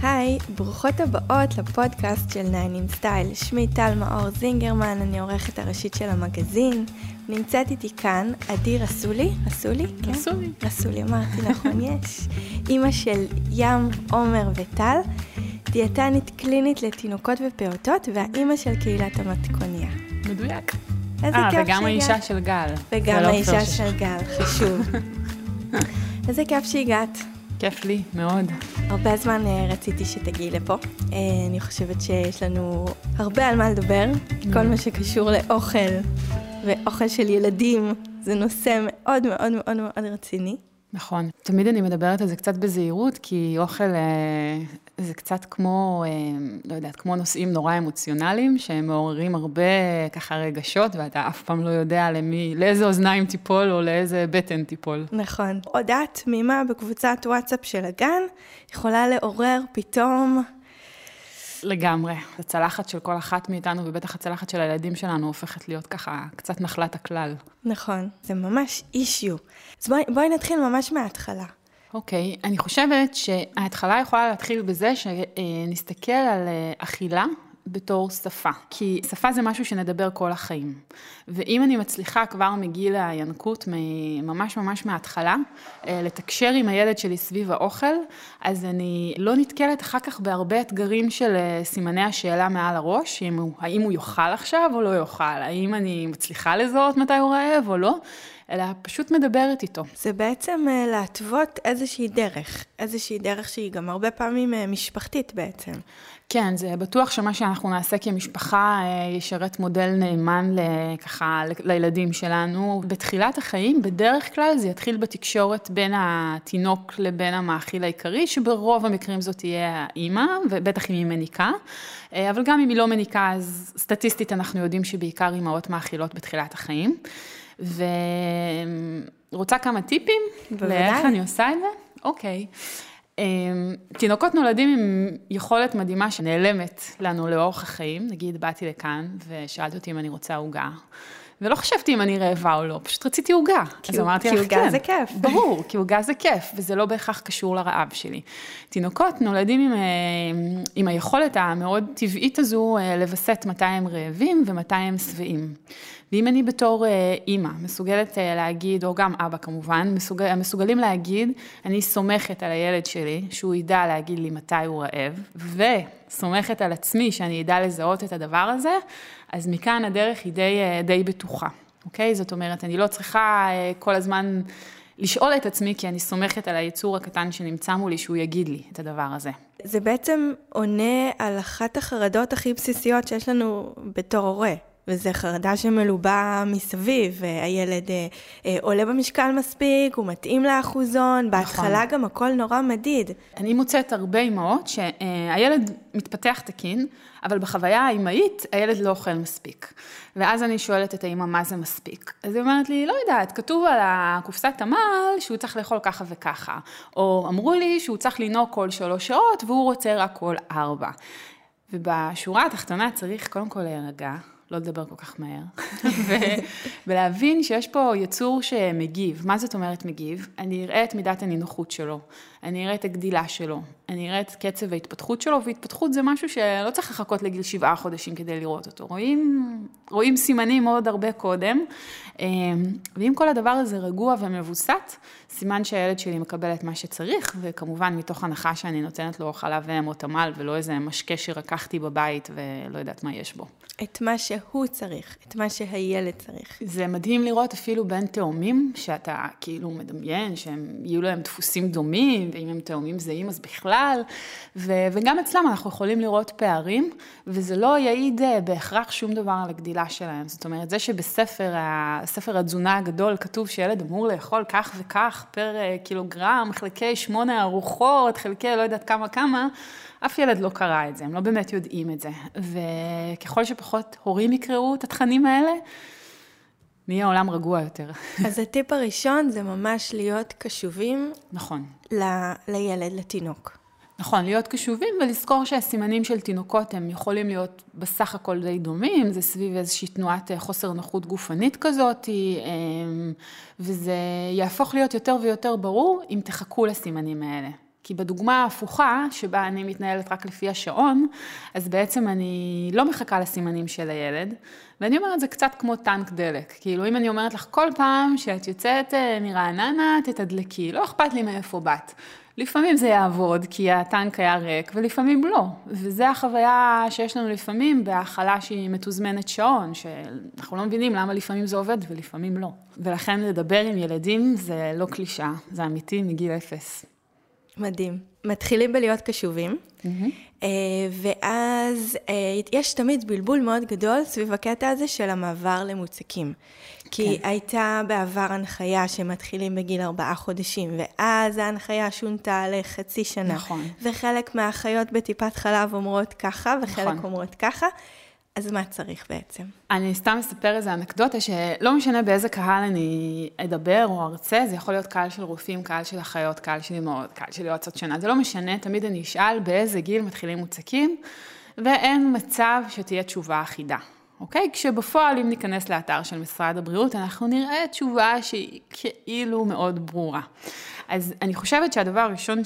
היי, ברוכות הבאות לפודקאסט של 9 in Style. שמי טל מאור זינגרמן, אני עורכת הראשית של המגזין. נמצאת איתי כאן עדי רסולי, כן? רסולי, אמרתי נכון, יש. אמא של ים, עומר וטל, דיאטנית קלינית לתינוקות ופעוטות, והאמא של קהילת המתכוניה. מדויק. איזה כיף שהגעת. וגם האישה של גל. וגם האישה של גל, חשוב. איזה כיף שהגעת. כיף לי, מאוד. הרבה זמן רציתי שתגיעי לפה. אני חושבת שיש לנו הרבה על מה לדבר. כל מה שקשור לאוכל ואוכל של ילדים, זה נושא מאוד מאוד מאוד מאוד רציני. נכון. תמיד אני מדברת על זה קצת בזהירות, כי אוכל זה קצת כמו, לא יודעת, כמו נושאים נורא אמוציונליים, שהם מעוררים הרבה ככה רגשות, ואתה אף פעם לא יודע לאיזה אוזניים תיפול או לאיזה בטן תיפול. נכון. הודעה תמימה בקבוצת וואטסאפ של הגן, יכולה לעורר פתאום... לגמרי. הצלחת של כל אחת מאיתנו, ובטח הצלחת של הילדים שלנו, הופכת להיות ככה קצת נחלת הכלל. נכון. זה ממש אישיו. אז בואי נתחיל ממש מההתחלה. אוקיי, אני חושבת שההתחלה יכולה להתחיל בזה שנסתכל על אכילה בתור שפה. כי שפה זה משהו שנדבר כל החיים. ואם אני מצליחה כבר מגיל הינקות, ממש ממש מההתחלה, לתקשר עם הילד שלי סביב האוכל, אז אני לא נתקלת אחר כך בהרבה אתגרים של סימני השאלה מעל הראש, האם הוא יאכל עכשיו או לא יאכל, האם אני מצליחה לזהות מתי הוא רעב או לא, אלא פשוט מדברת איתו. זה בעצם להתוות איזושהי דרך שהיא גם הרבה פעמים משפחתית בעצם. כן, זה בטוח שמה שאנחנו נעשה כמשפחה ישרת מודל נאמן ככה לילדים שלנו. בתחילת החיים, בדרך כלל זה יתחיל בתקשורת בין התינוק לבין המאכיל העיקרי, שברוב המקרים זאת תהיה האמא, ובטח אם היא מניקה. אבל גם אם היא לא מניקה, אז סטטיסטית אנחנו יודעים שבעיקר אמהות מאכילות בתחילת החיים. ורוצה כמה טיפים? בוודאי. לאיך אני עושה את זה? אוקיי. תינוקות נולדים עם יכולת מדהימה שנעלמת לנו לאורך החיים. נגיד, באתי לכאן ושאלת אותי אם אני רוצה עוגה. ולא חשבתי אם אני רעבה או לא, פשוט רציתי עוגה. אז אמרתי לך, כי עוגה זה כיף. ברור, כי עוגה זה כיף, וזה לא בהכרח קשור לרעב שלי. תינוקות נולדים עם היכולת המאוד טבעית הזו לבסט מתי הם רעבים ומתי הם שבעים. ואם אני בתור אימא מסוגלת להגיד, או גם אבא כמובן, מסוגלים להגיד, אני סומכת על הילד שלי, שהוא ידע להגיד לי מתי הוא רעב, וסומכת על עצמי שאני ידע לזהות את הדבר הזה, אז מכאן הדרך היא די בטוחה. אוקיי? זאת אומרת, אני לא צריכה כל הזמן לשאול את עצמי, כי אני סומכת על היצור הקטן שנמצא מולי, שהוא יגיד לי את הדבר הזה. זה בעצם עונה על אחת החרדות הכי בסיסיות שיש לנו בתור הורה. וזה חרדה שמלובה מסביב, הילד עולה במשקל מספיק, הוא מתאים לאחוזון, בהתחלה גם הכל נורא מדיד. אני מוצאת הרבה אמהות שהילד מתפתח תקין, אבל בחוויה האמהית הילד לא אוכל מספיק. ואז אני שואלת את האמא מה זה מספיק. אז היא אומרת לי, לא יודעת, כתוב על הקופסת תמל שהוא צריך לאכול ככה וככה. או אמרו לי שהוא צריך לנהוג כל 3 שעות והוא רוצה רק כל 4. ובשורה התחתונה צריך קודם כל להירגע. לא לדבר כל כך מהר, ולהבין שיש פה יצור שמגיב. מה זאת אומרת מגיב? אני אראה את מידת הנינוחות שלו, אני אראה את הגדילה שלו, אני אראה את קצב ההתפתחות שלו, והתפתחות זה משהו שלא צריך לחכות לגיל 7 חודשים כדי לראות אותו. רואים סימנים מאוד הרבה קודם, ואם כל הדבר הזה רגוע ומבוסת, סימן שהילד שלי מקבל את מה שצריך, וכמובן מתוך הנחה שאני נותנת לו חלב אם או תמל, ולא איזה משקה שרקחתי בבית ולא יודעת מה יש בו. את מה שהוא צריך, את מה שהילד צריך. זה מדהים לראות אפילו בין תאומים, שאתה כאילו מדמיין, שהם יהיו להם דפוסים דומים, ואם הם תאומים זהים אז בכלל, וגם אצלם אנחנו יכולים לראות פערים, וזה לא יעיד בהכרח שום דבר על הגדילה שלהם. זאת אומרת, זה שבספר התזונה הגדול כתוב שילד אמור לאכול כך וכך פר קילוגרם, חלקי 8 ארוחות, חלקי לא יודעת כמה, אף ילד לא קרא את זה, הם לא באמת יודעים את זה. וככל שפחות הורים יקראו את התכנים האלה, נהיה עולם רגוע יותר. אז הטיפ הראשון זה ממש להיות קשובים. נכון. לילד, לתינוק. נכון, להיות קשובים ולזכור שהסימנים של תינוקות הם יכולים להיות בסך הכל די דומים, זה סביב איזושהי תנועת חוסר נוחות גופנית כזאת, וזה יהפוך להיות יותר ויותר ברור אם תחכו לסימנים האלה. כי בדוגמה ההפוכה, שבה אני מתנהלת רק לפי השעון, אז בעצם אני לא מחכה לסימנים של הילד, ואני אומרת, זה קצת כמו טנק דלק. כאילו, אם אני אומרת לך כל פעם שאת יוצאת מרעננה, תתדלקי, לא אכפת לי מאיפה באת. לפעמים זה יעבוד, כי הטנק היה ריק, ולפעמים לא. וזה החוויה שיש לנו לפעמים בהאכלה שהיא מתוזמנת שעון, שאנחנו לא מבינים למה לפעמים זה עובד ולפעמים לא. ולכן לדבר עם ילדים זה לא קלישה, זה אמיתי מגיל 0. מדהים. מתחילים בלהיות קשובים, ואז יש תמיד בלבול מאוד גדול סביב הקטע הזה של המעבר למוצקים. כי הייתה בעבר הנחיה שמתחילים בגיל 4 חודשים, ואז ההנחיה שונתה לחצי שנה. נכון. וחלק מהאחיות בטיפת חלב אומרות ככה, וחלק אומרות ככה. אז מה צריך בעצם? אני סתם אספר איזו אנקדוטה שלא משנה באיזה קהל אני אדבר או ארצה, זה יכול להיות קהל של רופאים, קהל של אחיות, קהל של אמהות, קהל של יועצות שינה, זה לא משנה, תמיד אני אשאל באיזה גיל מתחילים מוצקים, ואין מצב שתהיה תשובה אחידה. אוקיי? כשבפועל, אם ניכנס לאתר של משרד הבריאות, אנחנו נראה תשובה שהיא כאילו מאוד ברורה. אז אני חושבת שהדבר הראשון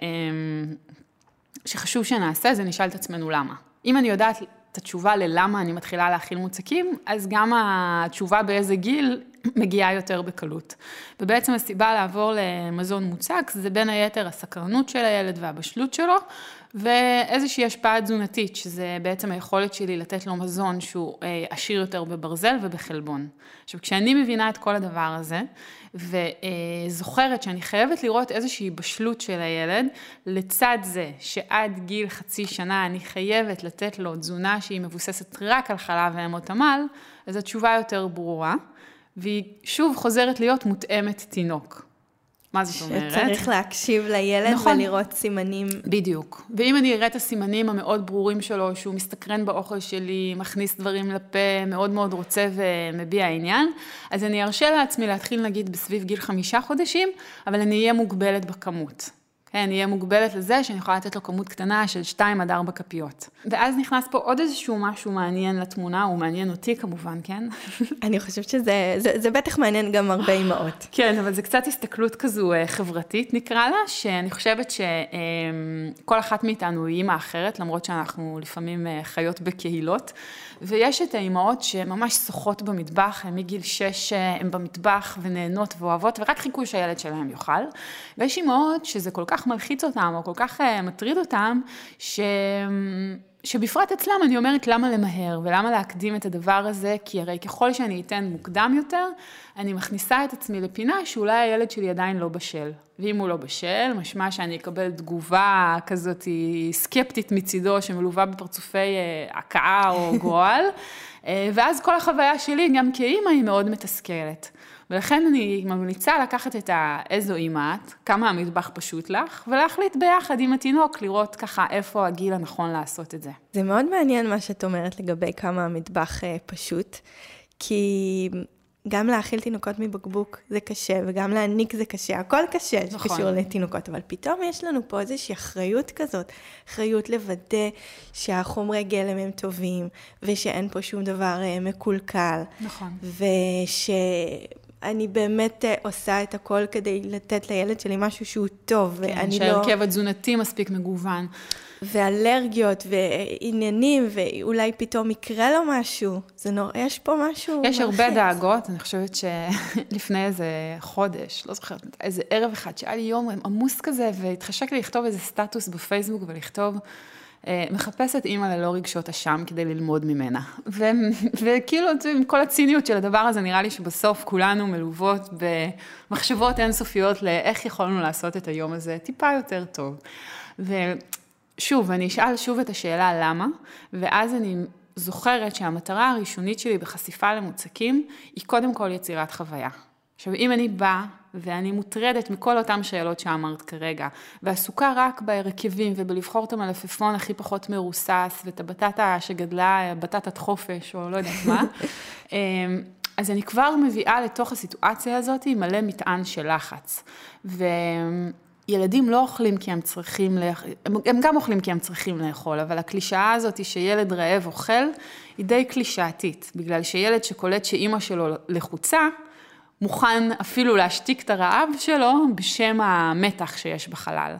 שחשוב שנעשה, זה נשאל את עצמנו למה. אם אני יודעת את התשובה ללמה אני מתחילה להכיל מוצקים, אז גם התשובה באיזה גיל מגיעה יותר בקלות. ובעצם הסיבה לעבור למזון מוצק, זה בין היתר הסקרנות של הילד והבשלות שלו, ואיזושהי השפעה תזונתית, שזה בעצם היכולת שלי לתת לו מזון שהוא עשיר יותר בברזל ובחלבון. עכשיו, כשאני מבינה את כל הדבר הזה, וזוכרת שאני חייבת לראות איזושהי בשלות של הילד, לצד זה שעד גיל חצי שנה אני חייבת לתת לו תזונה שהיא מבוססת רק על חלב ועמות עמל, אז התשובה יותר ברורה, והיא שוב חוזרת להיות מותאמת תינוק. מה זאת אומרת? שצריך להקשיב לילד נכון. ולראות סימנים. בדיוק. ואם אני אראה את הסימנים המאוד ברורים שלו, שהוא מסתקרן באוכל שלי, מכניס דברים לפה, מאוד מאוד רוצה ומביע עניין, אז אני ארשה לעצמי להתחיל נגיד בסביב גיל 5 חודשים, אבל אני אהיה מוגבלת בכמות. כן, אני אהיה מוגבלת לזה שאני יכולה לתת לו כמות קטנה של 2 עד 4 כפיות. ואז נכנס פה עוד איזשהו משהו מעניין לתמונה, הוא מעניין אותי כמובן, כן? אני חושבת שזה בטח מעניין גם הרבה אמהות. כן, אבל זה קצת הסתכלות כזו חברתית נקרא לה, שאני חושבת שכל אחת מאיתנו היא אימא אחרת, למרות שאנחנו לפעמים חיות בקהילות, ויש את האימהות שממש שוחות במטבח, הן מגיל 6 הן במטבח ונהנות ואוהבות, ורק חיכו שהילד שלהם יאכל. ויש אימהות שזה כל כך מלחיץ אותם, או כל כך מטריד אותם, שבפרט אצלם אני אומרת למה למהר, ולמה להקדים את הדבר הזה, כי הרי ככל שאני אתן מוקדם יותר, אני מכניסה את עצמי לפינה שאולי הילד שלי עדיין לא בשל. ואם הוא לא בשל, משמע שאני אקבל תגובה כזאת סקפטית מצידו, שמלווה בפרצופי הקאה או גועל, ואז כל החוויה שלי, גם כאימא, היא מאוד מתסכלת. ולכן אני ממליצה לקחת את איזו אימא את, כמה המטבח פשוט לך, ולהחליט ביחד עם התינוק, לראות ככה איפה הגיל הנכון לעשות את זה. זה מאוד מעניין מה שאת אומרת לגבי כמה המטבח פשוט, כי גם להאכיל תינוקות מבקבוק זה קשה, וגם להניק זה קשה, הכל קשה שקשור לתינוקות, אבל פתאום יש לנו פה איזושהי אחריות כזאת, אחריות לוודא שהחומרי גלם הם טובים, ושאין פה שום דבר מקולקל. נכון. אני באמת עושה את הכל כדי לתת לילד שלי משהו שהוא טוב. כן, שהרכב התזונתי מספיק מגוון. ואלרגיות ועניינים, ואולי פתאום יקרה לו משהו. זה נורא, יש פה משהו יש הרבה דאגות, אני חושבת שלפני איזה חודש, לא זוכרת, איזה ערב אחד, שהיה לי יום עמוס כזה, והתחשק לי לכתוב איזה סטטוס בפייסבוק, ולכתוב, מחפשת אימא ללא רגשות אשם כדי ללמוד ממנה. וכאילו, עם כל הציניות של הדבר הזה, נראה לי שבסוף כולנו מלוות במחשבות אינסופיות לאיך יכולנו לעשות את היום הזה טיפה יותר טוב. ושוב, אני אשאל שוב את השאלה למה, ואז אני זוכרת שהמטרה הראשונית שלי בחשיפה למוצקים, היא קודם כל יצירת חוויה. עכשיו, אם אני באה, ואני מוטרדת מכל אותם שאלות שאמרת כרגע, ועסוקה רק בהרכבים ובלבחור את המלפפון הכי פחות מרוסס, ואת הבטטה שגדלה, בטטת חופש, או לא יודעת מה, אז אני כבר מביאה לתוך הסיטואציה הזאת מלא מטען של לחץ. וילדים לא אוכלים כי הם צריכים, הם גם אוכלים כי הם צריכים לאכול, אבל הקלישאה הזאת שילד רעב אוכל, היא די קלישאתית, בגלל שילד שקולט שאימא שלו לחוצה, מוכן אפילו להשתיק את הרעב שלו בשם המתח שיש בחלל.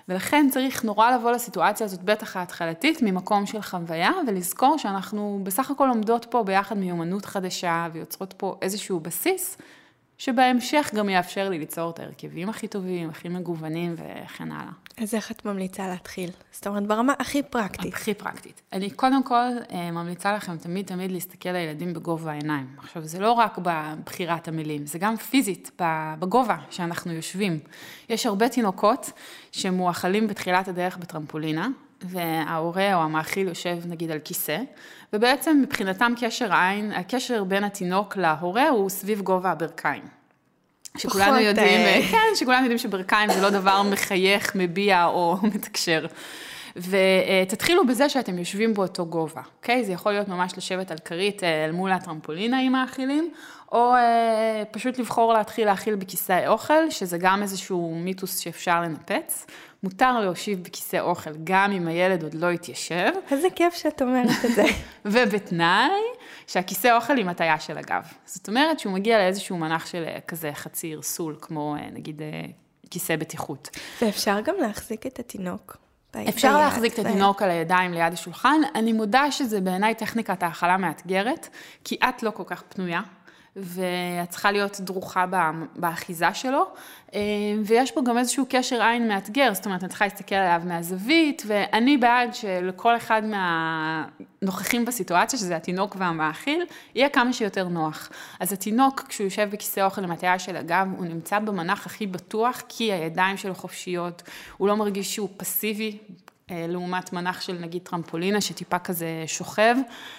ולכן צריך נורא לבוא לסיטואציה הזאת, בטח ההתחלתית, ממקום של חוויה, ולזכור שאנחנו בסך הכל עומדות פה ביחד מיומנות חדשה, ויוצרות פה איזשהו בסיס, שבהמשך גם יאפשר לי ליצור את ההרכבים הכי טובים, הכי מגוונים וכן הלאה. אז איך את ממליצה להתחיל? זאת אומרת, ברמה הכי פרקטית. הכי פרקטית. אני קודם כל ממליצה לכם תמיד להסתכל לילדים בגובה העיניים. עכשיו, זה לא רק בבחירת המילים, זה גם פיזית, בגובה שאנחנו יושבים. יש הרבה תינוקות שמואכלים בתחילת הדרך בטרמפולינה, וההורה או המאכיל יושב נגיד על כיסא, ובעצם מבחינתם קשר עין, הקשר בין התינוק להורה הוא סביב גובה הברכיים. שכולנו יודעים שברכיים זה לא דבר מחייך, מביע או מתקשר. ותתחילו בזה שאתם יושבים באותו גובה, אוקיי? זה יכול להיות ממש לשבת על כרית אל מול הטרמפולינה עם האכילים, או פשוט לבחור להאכיל בכיסא אוכל, שזה גם איזשהו מיתוס שאפשר לנפץ. מותר להושיב בכיסא אוכל, גם אם הילד עוד לא יתיישב. איזה כיף שאת אומרת את זה. ובתנאי שהכיסא אוכל עם הטיה של הגב. זאת אומרת שהוא מגיע לאיזשהו מנח של כזה חצי ערסול, כמו נגיד כיסא בטיחות. ואפשר גם להחזיק את התינוק. אפשר להחזיק את התינוק על הידיים ליד השולחן. אני מודה שזה בעיניי טכניקת האכלה מאתגרת, כי את לא כל כך פנויה. ואת צריכה להיות דרוכה באחיזה שלו, ויש פה גם איזשהו קשר עין מאתגר, זאת אומרת, אני צריכה להסתכל עליו מהזווית, ואני בעד שלכל אחד מהנוכחים בסיטואציה, שזה התינוק והמאכיל, יהיה כמה שיותר נוח. אז התינוק, כשהוא יושב בכיסא אוכל עם הטיה של הגב, הוא נמצא במנח הכי בטוח, כי הידיים שלו חופשיות, הוא לא מרגיש שהוא פסיבי, לעומת מנח של נגיד טרמפולינה שטיפה כזה שוכב,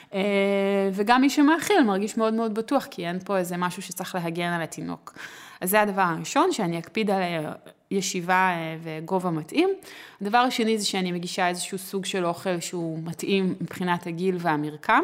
וגם מי שמאכיל מרגיש מאוד מאוד בטוח, כי אין פה איזה משהו שצריך להגן על התינוק. אז זה הדבר הראשון, שאני אקפיד על ישיבה וגובה מתאים. הדבר השני זה שאני מגישה איזשהו סוג של אוכל שהוא מתאים מבחינת הגיל והמרקם,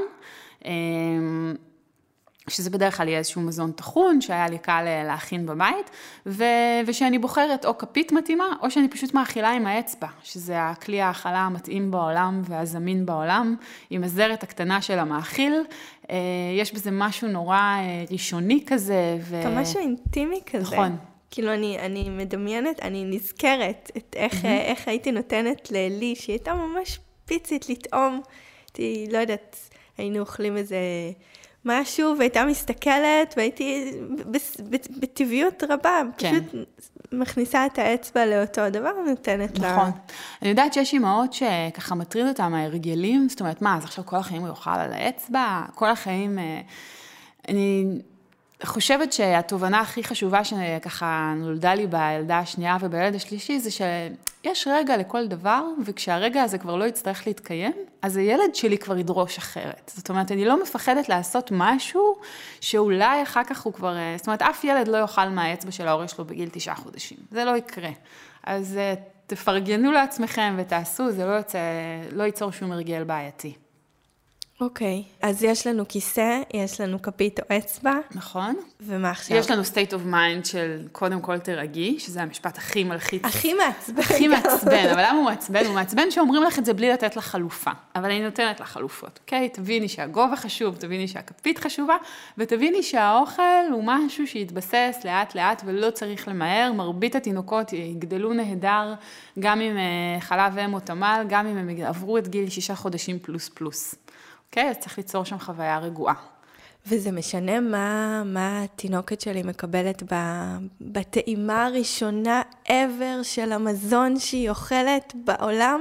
שזה בדרך כלל יהיה איזשהו מזון תחון, שהיה לי קל להכין בבית, ושאני בוחרת או כפית מתאימה, או שאני פשוט מאכילה עם האצבע, שזה הכלי האכלה המתאים בעולם והזמין בעולם, עם הזרת הקטנה של המאכיל. יש בזה משהו נורא ראשוני כזה. משהו אינטימי כזה. נכון. כאילו אני מדמיינת, אני נזכרת את איך הייתי נותנת ללי, שהיא הייתה ממש פיצית לטעום, לא יודעת, היינו אוכלים איזה משהו, והייתה מסתכלת, והייתי בטבעיות רבה, פשוט מכניסה את האצבע לאותו דבר, ונותנת לה. נכון. אני יודעת שיש אימהות שככה מטריד אותם ההרגלים, זאת אומרת, מה, אז עכשיו כל החיים הוא יאכל על האצבע, כל החיים, אני חושבת שהתובנה הכי חשובה שככה נולדה לי בילדה השנייה ובילד השלישי, זה שיש רגע לכל דבר, וכשהרגע הזה כבר לא יצטרך להתקיים, אז הילד שלי כבר ידרוש אחרת. זאת אומרת, אני לא מפחדת לעשות משהו שאולי אחר כך הוא כבר, זאת אומרת, אף ילד לא יאכל מהאצבע של ההורה שלו בגיל 9 חודשים. זה לא יקרה. אז תפרגנו לעצמכם ותעשו, זה לא ייצור שום הרגל בעייתי. אוקיי, אז יש לנו כיסא, יש לנו כפית או אצבע. נכון. ומה עכשיו? יש לנו state of mind של קודם כל תרגי, שזה המשפט הכי מלחיץ. הכי מעצבן. הכי מעצבן, אבל למה הוא מעצבן? הוא מעצבן שאומרים לך את זה בלי לתת לך חלופה. אבל אני נותנת לך חלופות, אוקיי? תביני שהגובה חשוב, תביני שהכפית חשובה, ותביני שהאוכל הוא משהו שיתבסס לאט לאט ולא צריך למהר. מרבית התינוקות יגדלו נהדר, גם אם חלב אם או תמל, גם אם הם עברו את גיל 6 חודשים פלוס פלוס. אוקיי, אז צריך ליצור שם חוויה רגועה. וזה משנה מה התינוקת שלי מקבלת בטעימה הראשונה ever של המזון שהיא אוכלת בעולם?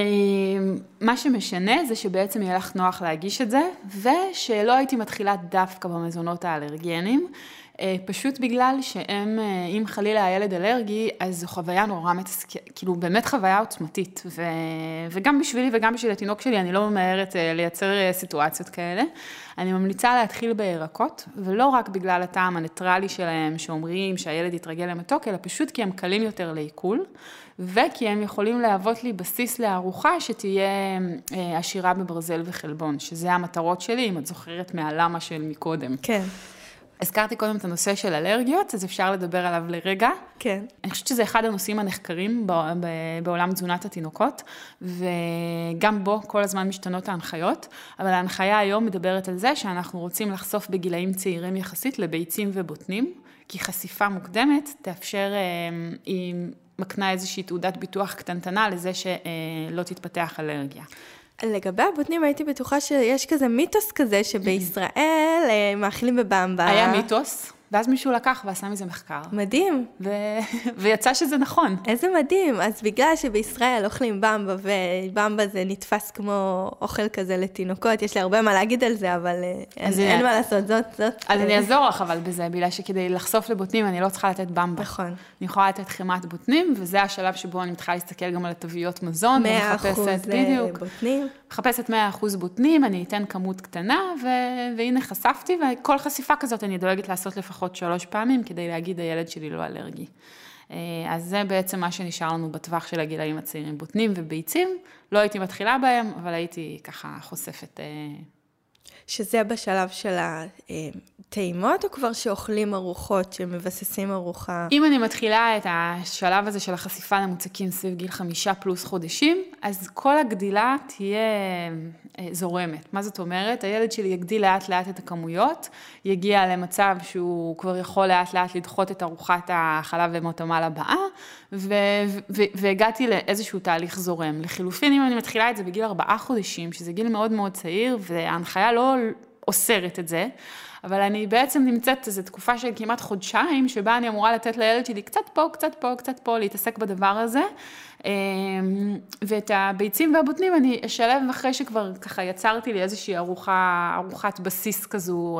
מה שמשנה זה שבעצם יהיה לך נוח להגיש את זה, ושלא הייתי מתחילה דווקא במזונות האלרגנים, פשוט בגלל שהם, אם חלילה הילד אלרגי, אז זו חוויה נורא כאילו באמת חוויה עוצמתית, וגם בשבילי וגם בשביל התינוק שלי, אני לא ממהרת לייצר סיטואציות כאלה. אני ממליצה להתחיל בירקות, ולא רק בגלל הטעם הניטרלי שלהם, שאומרים שהילד יתרגל למתוק, אלא פשוט כי הם קלים יותר לעיכול, וכי הם יכולים להוות לי בסיס לארוחה שתהיה עשירה בברזל וחלבון, שזה המטרות שלי, אם את זוכרת מהלמה של מקודם. כן. הזכרתי קודם את הנושא של אלרגיות, אז אפשר לדבר עליו לרגע. כן. אני חושבת שזה אחד הנושאים הנחקרים בעולם תזונת התינוקות, וגם בו כל הזמן משתנות ההנחיות, אבל ההנחיה היום מדברת על זה שאנחנו רוצים לחשוף בגילאים צעירים יחסית לביצים ובוטנים, כי חשיפה מוקדמת תאפשר, היא מקנה איזושהי תעודת ביטוח קטנטנה לזה שלא תתפתח אלרגיה. לגבי הבוטנים הייתי בטוחה שיש כזה מיתוס כזה שבישראל מאכילים בבמבה. היה מיתוס, ואז מישהו לקח ועשה מזה מחקר. מדהים. ויצא שזה נכון. איזה מדהים. אז בגלל שבישראל אוכלים במבה, ובמבה זה נתפס כמו אוכל כזה לתינוקות, יש לי הרבה מה להגיד על זה, אבל אין מה לעשות, זאת. אז אני אעזור לך אבל בזה, בגלל שכדי לחשוף לבוטנים אני לא צריכה לתת במבה. נכון. אני יכולה לתת חמת בוטנים, וזה השלב שבו אני מתחילה להסתכל גם על התוויות מזון, 100% בוטנים. מחפשת 100% בוטנים, אני אתן כמות קטנה, והנה חשפתי, וכל חשיפה כזאת אני דואגת לעשות לפחות 3 פעמים, כדי להגיד, הילד שלי לא אלרגי. אז זה בעצם מה שנשאר לנו בטווח של הגילאים הצעירים, בוטנים וביצים, לא הייתי מתחילה בהם, אבל הייתי ככה חושפת. שזה בשלב של הטעימות, או כבר שאוכלים ארוחות, שמבססים ארוחה? אם אני מתחילה את השלב הזה של החשיפה למוצקים סביב גיל 5+ חודשים, אז כל הגדילה תהיה זורמת. מה זאת אומרת? הילד שלי יגדיל לאט לאט את הכמויות, יגיע למצב שהוא כבר יכול לאט לאט לדחות את ארוחת החלב ומותמל הבאה, והגעתי לאיזשהו תהליך זורם. לחילופין, אם אני מתחילה את זה בגיל 4 חודשים, שזה גיל מאוד מאוד צעיר, וההנחיה לא אוסרת את זה, אבל אני בעצם נמצאת איזו תקופה של כמעט חודשיים, שבה אני אמורה לתת לילד שלי קצת פה, קצת פה, קצת פה, להתעסק בדבר הזה, ואת הביצים והבוטנים אני אשלב אחרי שכבר ככה יצרתי לי איזושהי ארוחת בסיס כזו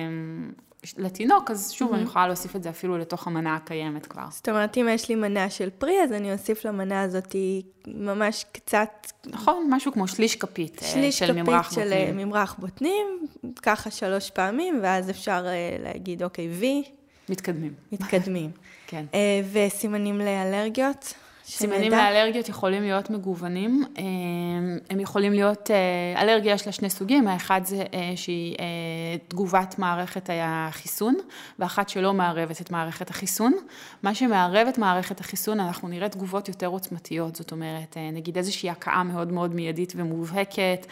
לתינוק, אז שוב אני יכולה להוסיף את זה אפילו לתוך המנה הקיימת כבר. זאת אומרת, אם יש לי מנה של פרי, אז אני אוסיף למנה הזאת ממש קצת... נכון, משהו כמו שליש כפית של ממרח בוטנים. שליש כפית של ממרח בוטנים, ככה 3 פעמים, ואז אפשר להגיד, אוקיי, וי. מתקדמים. כן. וסימנים לאלרגיות? סימנים לאלרגיות יכולים להיות מגוונים, הם יכולים להיות, אלרגיה יש לה 2 סוגים, האחד זה שהיא תגובת מערכת החיסון, ואחת שלא מערבת את מערכת החיסון. מה שמערב את מערכת החיסון, אנחנו נראה תגובות יותר עוצמתיות, זאת אומרת, נגיד איזושהי הקאה מאוד מאוד מיידית ומובהקת,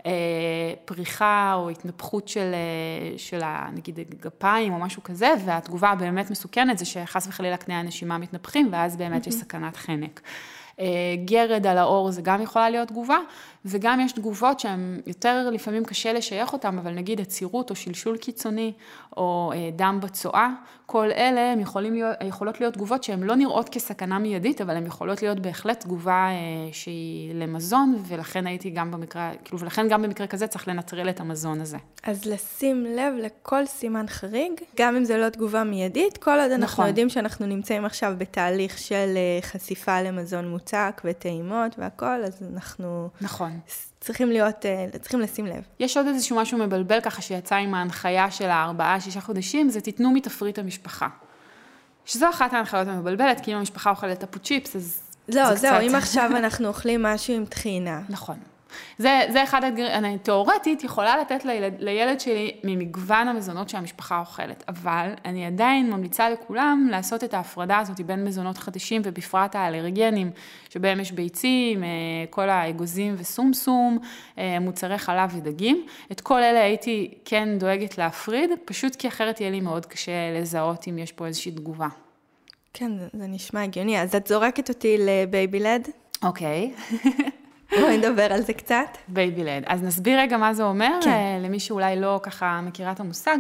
פריחה או התנפחות של נגיד גפיים או משהו כזה, והתגובה באמת מסוכנת זה שחס וחלילה קנה הנשימה מתנפחים, ואז באמת יש סכנת חנק. גרד על האור זה גם יכולה להיות תגובה, וגם יש תגובות שהן יותר לפעמים קשה לשייך אותן, אבל נגיד עצירות או שלשול קיצוני, או דם בצואה, כל אלה הם יכולות להיות תגובות שהן לא נראות כסכנה מיידית, אבל הן יכולות להיות בהחלט תגובה שהיא למזון, ולכן הייתי גם במקרה, ולכן גם במקרה כזה צריך לנטרל את המזון הזה. אז לשים לב לכל סימן חריג, גם אם זה לא תגובה מיידית, כל עוד אנחנו יודעים שאנחנו נמצאים עכשיו בתהליך של חשיפה למזון מוצק וטעימות והכל, אז אנחנו... נכון. צריכים לשים לב. יש עוד איזשהו משהו מבלבל ככה שיצא עם ההנחיה של 4-6 חודשים, זה תיתנו מתפריט המשפחה. שזו אחת ההנחיות המבלבלת, כי אם המשפחה אוכלת טפו צ'יפס, אז לא, זהו, אם עכשיו אנחנו אוכלים משהו עם טחינה. נכון. זה אחד הדברים, אני תיאורטית יכולה לתת לילד שלי ממגוון המזונות שהמשפחה אוכלת, אבל אני עדיין ממליצה לכולם לעשות את ההפרדה הזאת בין מזונות חדשים ובפרט האלרגנים, שבהם יש ביצים, כל האגוזים וסומסום, מוצרי חלב ודגים. את כל אלה הייתי כן דואגת להפריד, פשוט כי אחרת יהיה לי מאוד קשה לזהות אם יש פה איזושהי תגובה. כן, זה נשמע הגיוני. אז את זורקת אותי לבייבילד? אוקיי. בואי נדבר על זה קצת. בייבילד. אז נסביר רגע מה זה אומר, למי שאולי לא ככה מכירה את המושג.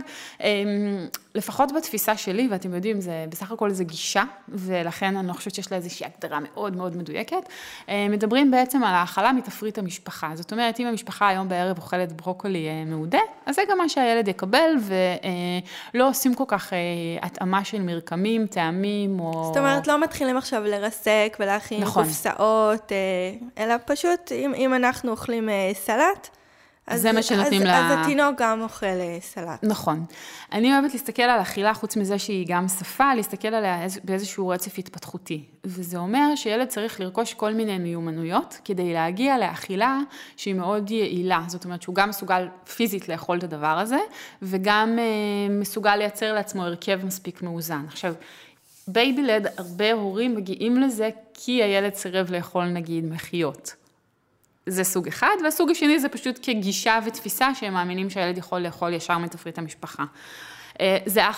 לפחות בתפיסה שלי, ואתם יודעים, בסך הכל זה גישה, ולכן אני לא חושבת שיש לה איזושהי הגדרה מאוד מאוד מדויקת. מדברים בעצם על האכלה מתפריט המשפחה. זאת אומרת, אם המשפחה היום בערב אוכלת ברוקולי מעודה, אז זה גם מה שהילד יקבל, ולא עושים כל כך התאמה של מרקמים, טעמים, או... זאת אומרת, לא מתחילים עכשיו לרסק ולהכין קופסאות, אלא פשוט, אם אנחנו אוכלים סלט, זה מה שנותנים אז התינוק גם אוכל סלט. נכון. אני אוהבת להסתכל על אכילה, חוץ מזה שהיא גם שפה, להסתכל עליה באיזשהו רצף התפתחותי. וזה אומר שילד צריך לרכוש כל מיני מיומנויות, כדי להגיע לאכילה שהיא מאוד יעילה. זאת אומרת שהוא גם מסוגל פיזית לאכול את הדבר הזה, וגם מסוגל לייצר לעצמו הרכב מספיק מאוזן. עכשיו, בייבילד, הרבה הורים מגיעים לזה, כי הילד סירב לאכול נגיד מחיות. זה סוג אחד, והסוג השני זה פשוט כגישה ותפיסה שהם מאמינים שהילד יכול לאכול ישר מתפריט המשפחה. זה אחלה,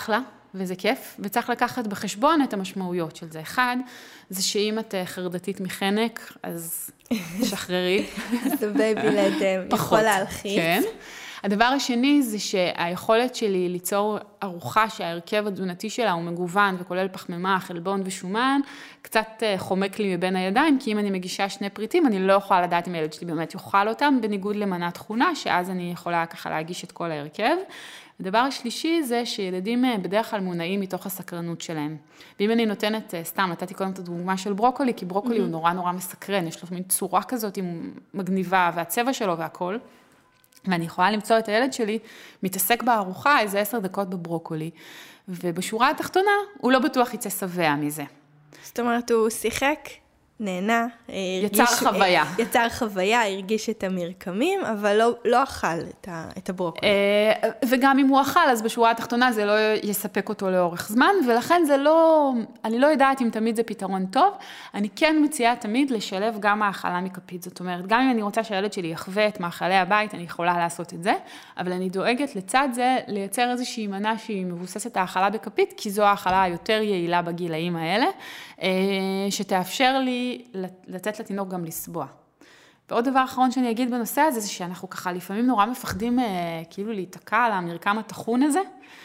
וזה כיף, וצריך לקחת בחשבון את המשמעויות של זה. אחד, זה שאם את חרדתית מחנק, אז שחררי. אז הבייבילד יכול להלחיץ. כן. הדבר השני זה שהיכולת שלי ליצור ארוחה שההרכב התזונתי שלה הוא מגוון וכולל פחמימה, חלבון ושומן, קצת חומק לי מבין הידיים, כי אם אני מגישה 2 פריטים, אני לא יכולה לדעת אם הילד שלי באמת יאכל אותם, בניגוד למנת תכונה, שאז אני יכולה ככה להגיש את כל ההרכב. הדבר השלישי זה שילדים בדרך כלל מונעים מתוך הסקרנות שלהם. ואם אני נותנת, סתם, נתתי קודם את הדוגמה של ברוקולי, כי ברוקולי הוא נורא נורא מסקרן, יש לו מין צורה כזאת עם מגניבה, והצבע שלו והכל. ואני יכולה למצוא את הילד שלי, מתעסק בארוחה איזה 10 דקות בברוקולי, ובשורה התחתונה הוא לא בטוח יצא שבע מזה. זאת אומרת, הוא שיחק, נהנה, יצר חוויה, הרגיש את המרקמים, אבל לא אכל את הברוקולי. וגם אם הוא אכל, אז בשורה התחתונה זה לא יספק אותו לאורך זמן, ולכן זה לא, אני לא יודעת אם תמיד זה פתרון טוב, אני כן מציעה תמיד לשלב גם האכלה מכפית, זאת אומרת, גם אם אני רוצה שהילד שלי יחווה את מאכלי הבית, אני יכולה לעשות את זה, אבל אני דואגת לצד זה לייצר איזושהי מנה שהיא מבוססת האכלה בכפית, כי זו האכלה היותר יעילה בגילאים האלה, שתאפשר לי לתת לתינוק גם לסבוע. ועוד דבר אחרון שאני אגיד בנושא הזה, זה שאנחנו ככה לפעמים נורא מפחדים כאילו להיתקע על המרקם התחון הזה,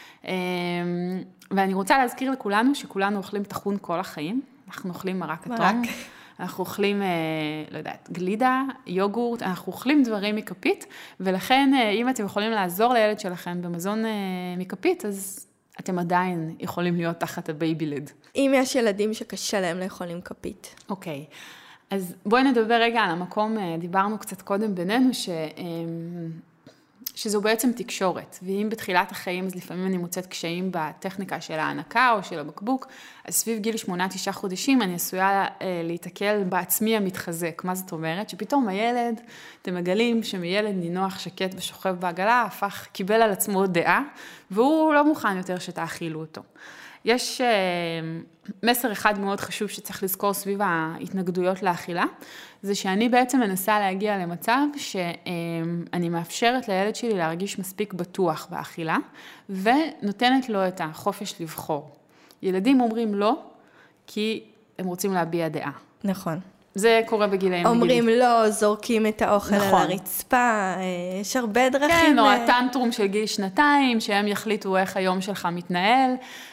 ואני רוצה להזכיר לכולנו שכולנו אוכלים תחון כל החיים, אנחנו אוכלים מרק כתום, אנחנו אוכלים, לא יודעת, גלידה, יוגורט, אנחנו אוכלים דברים מכפית, ולכן אם אתם יכולים לעזור לילד שלכם במזון מכפית, אז אתם עדיין יכולים להיות תחת הבייבילד. אם יש ילדים שקשה להם לאכול עם כפית. אוקיי. אז בואי נדבר רגע על המקום, דיברנו קצת קודם בינינו, שזו בעצם תקשורת, ואם בתחילת החיים, אז לפעמים אני מוצאת קשיים בטכניקה של ההנקה או של הבקבוק, אז סביב גיל 8-9 חודשים אני עשויה להתקל בעצמי המתחזק. מה זאת אומרת? שפתאום הילד, אתם מגלים שמילד נינוח שקט ושוכב בעגלה, קיבל על עצמו דעה, והוא לא מוכן יותר שתאכילו אותו. יש מסר אחד מאוד חשוב שצריך לזכור סביב ההתנגדויות לאכילה, זה שאני בעצם מנסה להגיע למצב שאני מאפשרת לילד שלי להרגיש מספיק בטוח באכילה, ונותנת לו את החופש לבחור. ילדים אומרים לא, כי הם רוצים להביע דעה. נכון. זה קורה בגילאים רגילים. אומרים לא, זורקים את האוכל על הרצפה, יש הרבה דרכים. כן, או הטנטרום של גיל 2, שהם יחליטו איך היום שלך מתנהל,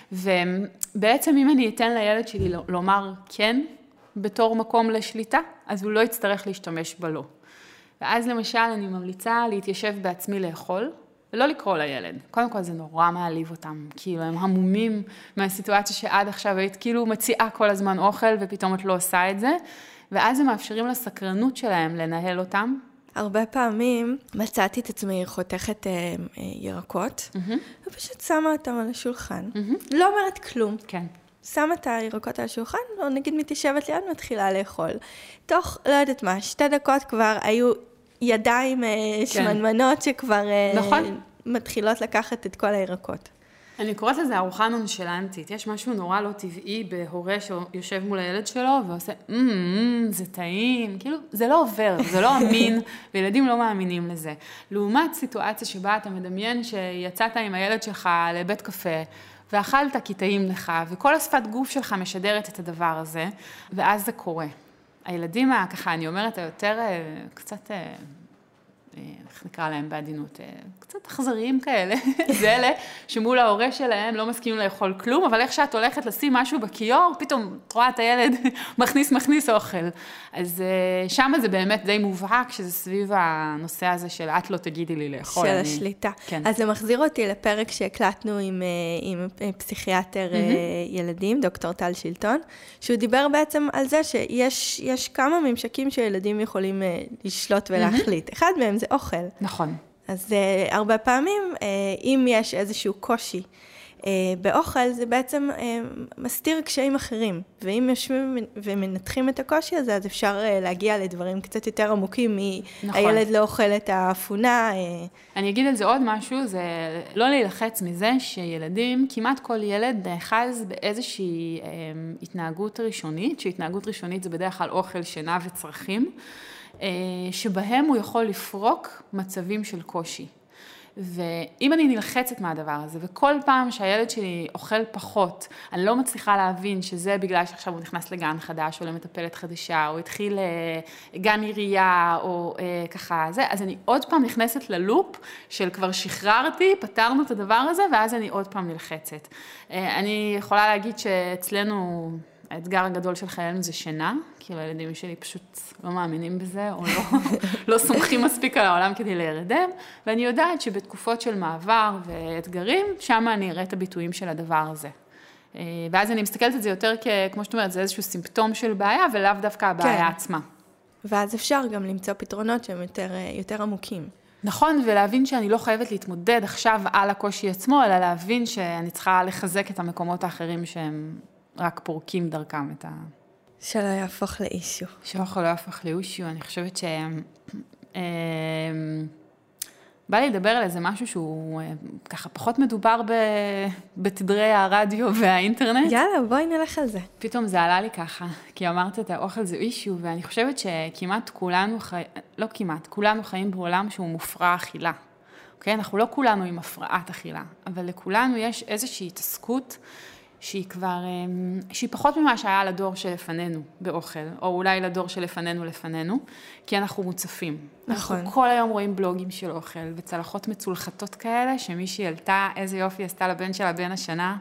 ובעצם אם אני אתן לילד שלי לומר כן, בתור מקום לשליטה, אז הוא לא יצטרך להשתמש בלא. ואז למשל אני ממליצה להתיישב בעצמי לאכול, ולא לקרוא לילד. קודם כל זה נורא מעליב אותם, כאילו הם המומים מהסיטואציה שעד עכשיו היית כאילו מציעה כל הזמן אוכל, ופתאום את לא עושה את זה, ואז הם מאפשרים לסקרנות שלהם לנהל אותם. הרבה פעמים מצאתי את עצמי חותכת ירקות, ופשוט שמה אותם על השולחן. לא אומרת כלום. כן. שמה את הירקות על השולחן, או נגיד מתיישבת ליד, מתחילה לאכול. תוך, לא יודעת מה, 2 דקות כבר היו ידיים שמנמנות שכבר מתחילות לקחת את כל הירקות. אני קוראת לזה ארוחה נונשלנטית. יש משהו נורא לא טבעי בהורה שיושב מול הילד שלו ועושה, זה טעים. כאילו, זה לא עובר, זה לא אמין, וילדים לא מאמינים לזה. לעומת סיטואציה שבה אתה מדמיין שיצאת עם הילד שלך לבית קפה, ואכלת כי טעים לך, וכל השפת גוף שלך משדרת את הדבר הזה, ואז זה קורה. הילדים, ככה, אני אומרת, היותר קצת, איך נקרא להם בעדינות, קצת אכזריים כאלה, זה אלה שמול ההורה שלהם לא מסכימים לאכול כלום, אבל איך שאת הולכת לשים משהו בכיור, פתאום את רואה את הילד מכניס אוכל. אז שם זה באמת די מובהק, שזה סביב הנושא הזה של את לא תגידי לי לאכול. של השליטה. כן. אז זה מחזיר אותי לפרק שהקלטנו עם פסיכיאטר ילדים, דוקטור טל שילטון, שהוא דיבר בעצם על זה שיש כמה ממשקים שילדים יכולים לשלוט ולהחליט. אחד מהם זה אוכל. נכון. אז הרבה פעמים, אם יש איזשהו קושי באוכל, זה בעצם מסתיר קשיים אחרים. ואם יושבים ומנתחים את הקושי הזה, אז אפשר להגיע לדברים קצת יותר עמוקים, הילד לא אוכל את האפונה. אני אגיד על זה עוד משהו, זה לא להילחץ מזה שילדים, כמעט כל ילד נאחז באיזושהי התנהגות ראשונית, שהתנהגות ראשונית זה בדרך כלל אוכל, שינה וצרכים, שבהם הוא יכול לפרוק מצבים של קושי. ואם אני נלחצת מהדבר הזה, וכל פעם שהילד שלי אוכל פחות, אני לא מצליחה להבין שזה בגלל שעכשיו הוא נכנס לגן חדש, או למטפלת חדשה, או התחיל גן עירייה, או ככה זה, אז אני עוד פעם נכנסת ללופ של כבר שחררתי, פתרנו את הדבר הזה, ואז אני עוד פעם נלחצת. אני יכולה להגיד שאצלנו האתגר הגדול של חיינו זה שינה, כי הילדים שלי פשוט לא מאמינים בזה, או לא סומכים מספיק על העולם כדי להירדם, ואני יודעת שבתקופות של מעבר ואתגרים, שם אני אראה את הביטויים של הדבר הזה. ואז אני מסתכלת את זה יותר כמו שאת אומרת, זה איזשהו סימפטום של בעיה, ולאו דווקא הבעיה עצמה. ואז אפשר גם למצוא פתרונות שהם יותר עמוקים. נכון, ולהבין שאני לא חייבת להתמודד עכשיו על הקושי עצמו, אלא להבין שאני צריכה לחזק את המקומות האחרים שהם רק פורקים דרכם את ה... שלא יהפוך לאישו. שלא יהפוך לאישו. אני חושבת ש... בא לי לדבר על איזה משהו שהוא ככה פחות מדובר בתדרי הרדיו והאינטרנט. יאללה, בואי נלך על זה. פתאום זה עלה לי ככה, כי אמרת את האוכל זה אישו, ואני חושבת שכמעט כולנו לא כמעט, כולנו חיים בעולם שהוא מופרע אכילה. אוקיי? אנחנו לא כולנו עם הפרעת אכילה, אבל לכולנו יש איזושהי התעסקות שהיא כבר, שהיא פחות ממה שהיה לדור שלפנינו באוכל, או אולי לדור שלפנינו, כי אנחנו מוצפים. נכון. אנחנו כל היום רואים בלוגים של אוכל, וצלחות מצולחתות כאלה, שמישהי העלתה, איזה יופי עשתה לבן שלה בן השנה,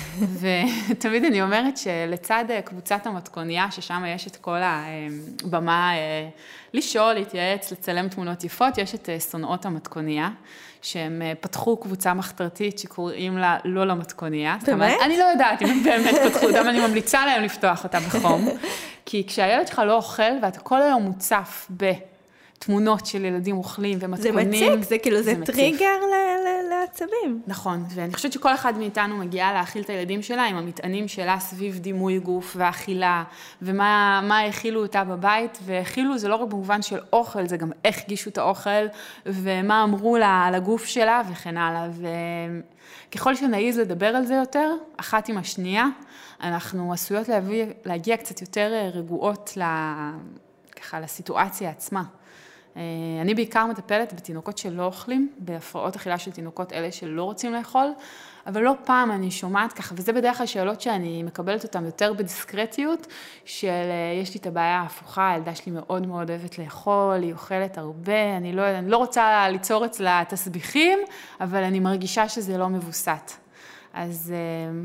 ותמיד אני אומרת שלצד קבוצת המתכוניה, ששם יש את כל הבמה לשאול, להתייעץ, לצלם תמונות יפות, יש את שונאות המתכוניה, שהם פתחו קבוצה מחתרתית שקוראים לה לא למתכוניה. באמת? אני לא יודעת אם הם באמת פתחו אותם, אני ממליצה להם לפתוח אותה בחום. כי כשהילד שלך לא אוכל, ואתה כל היום מוצף בתמונות של ילדים אוכלים ומתכונים. זה מציק, זה כאילו, זה טריגר לעצבים. נכון, ואני חושבת שכל אחד מאיתנו מגיעה להאכיל את הילדים שלה, עם המטענים שלה סביב דימוי גוף ואכילה, ומה האכילו אותה בבית, והאכילו זה לא רק במובן של אוכל, זה גם איך גישו את האוכל, ומה אמרו לה על הגוף שלה וכן הלאה. וככל שנעיז לדבר על זה יותר, אחת עם השנייה, אנחנו עשויות להגיע קצת יותר רגועות ככה, לסיטואציה עצמה. אני בעיקר מטפלת בתינוקות שלא אוכלים, בהפרעות אכילה של תינוקות אלה שלא רוצים לאכול, אבל לא פעם אני שומעת ככה, וזה בדרך כלל שאלות שאני מקבלת אותן יותר בדיסקרטיות, של יש לי את הבעיה ההפוכה, הילדה שלי מאוד מאוד אוהבת לאכול, היא אוכלת הרבה, אני לא רוצה ליצור אצלה תסביכים, אבל אני מרגישה שזה לא מבוסת. אז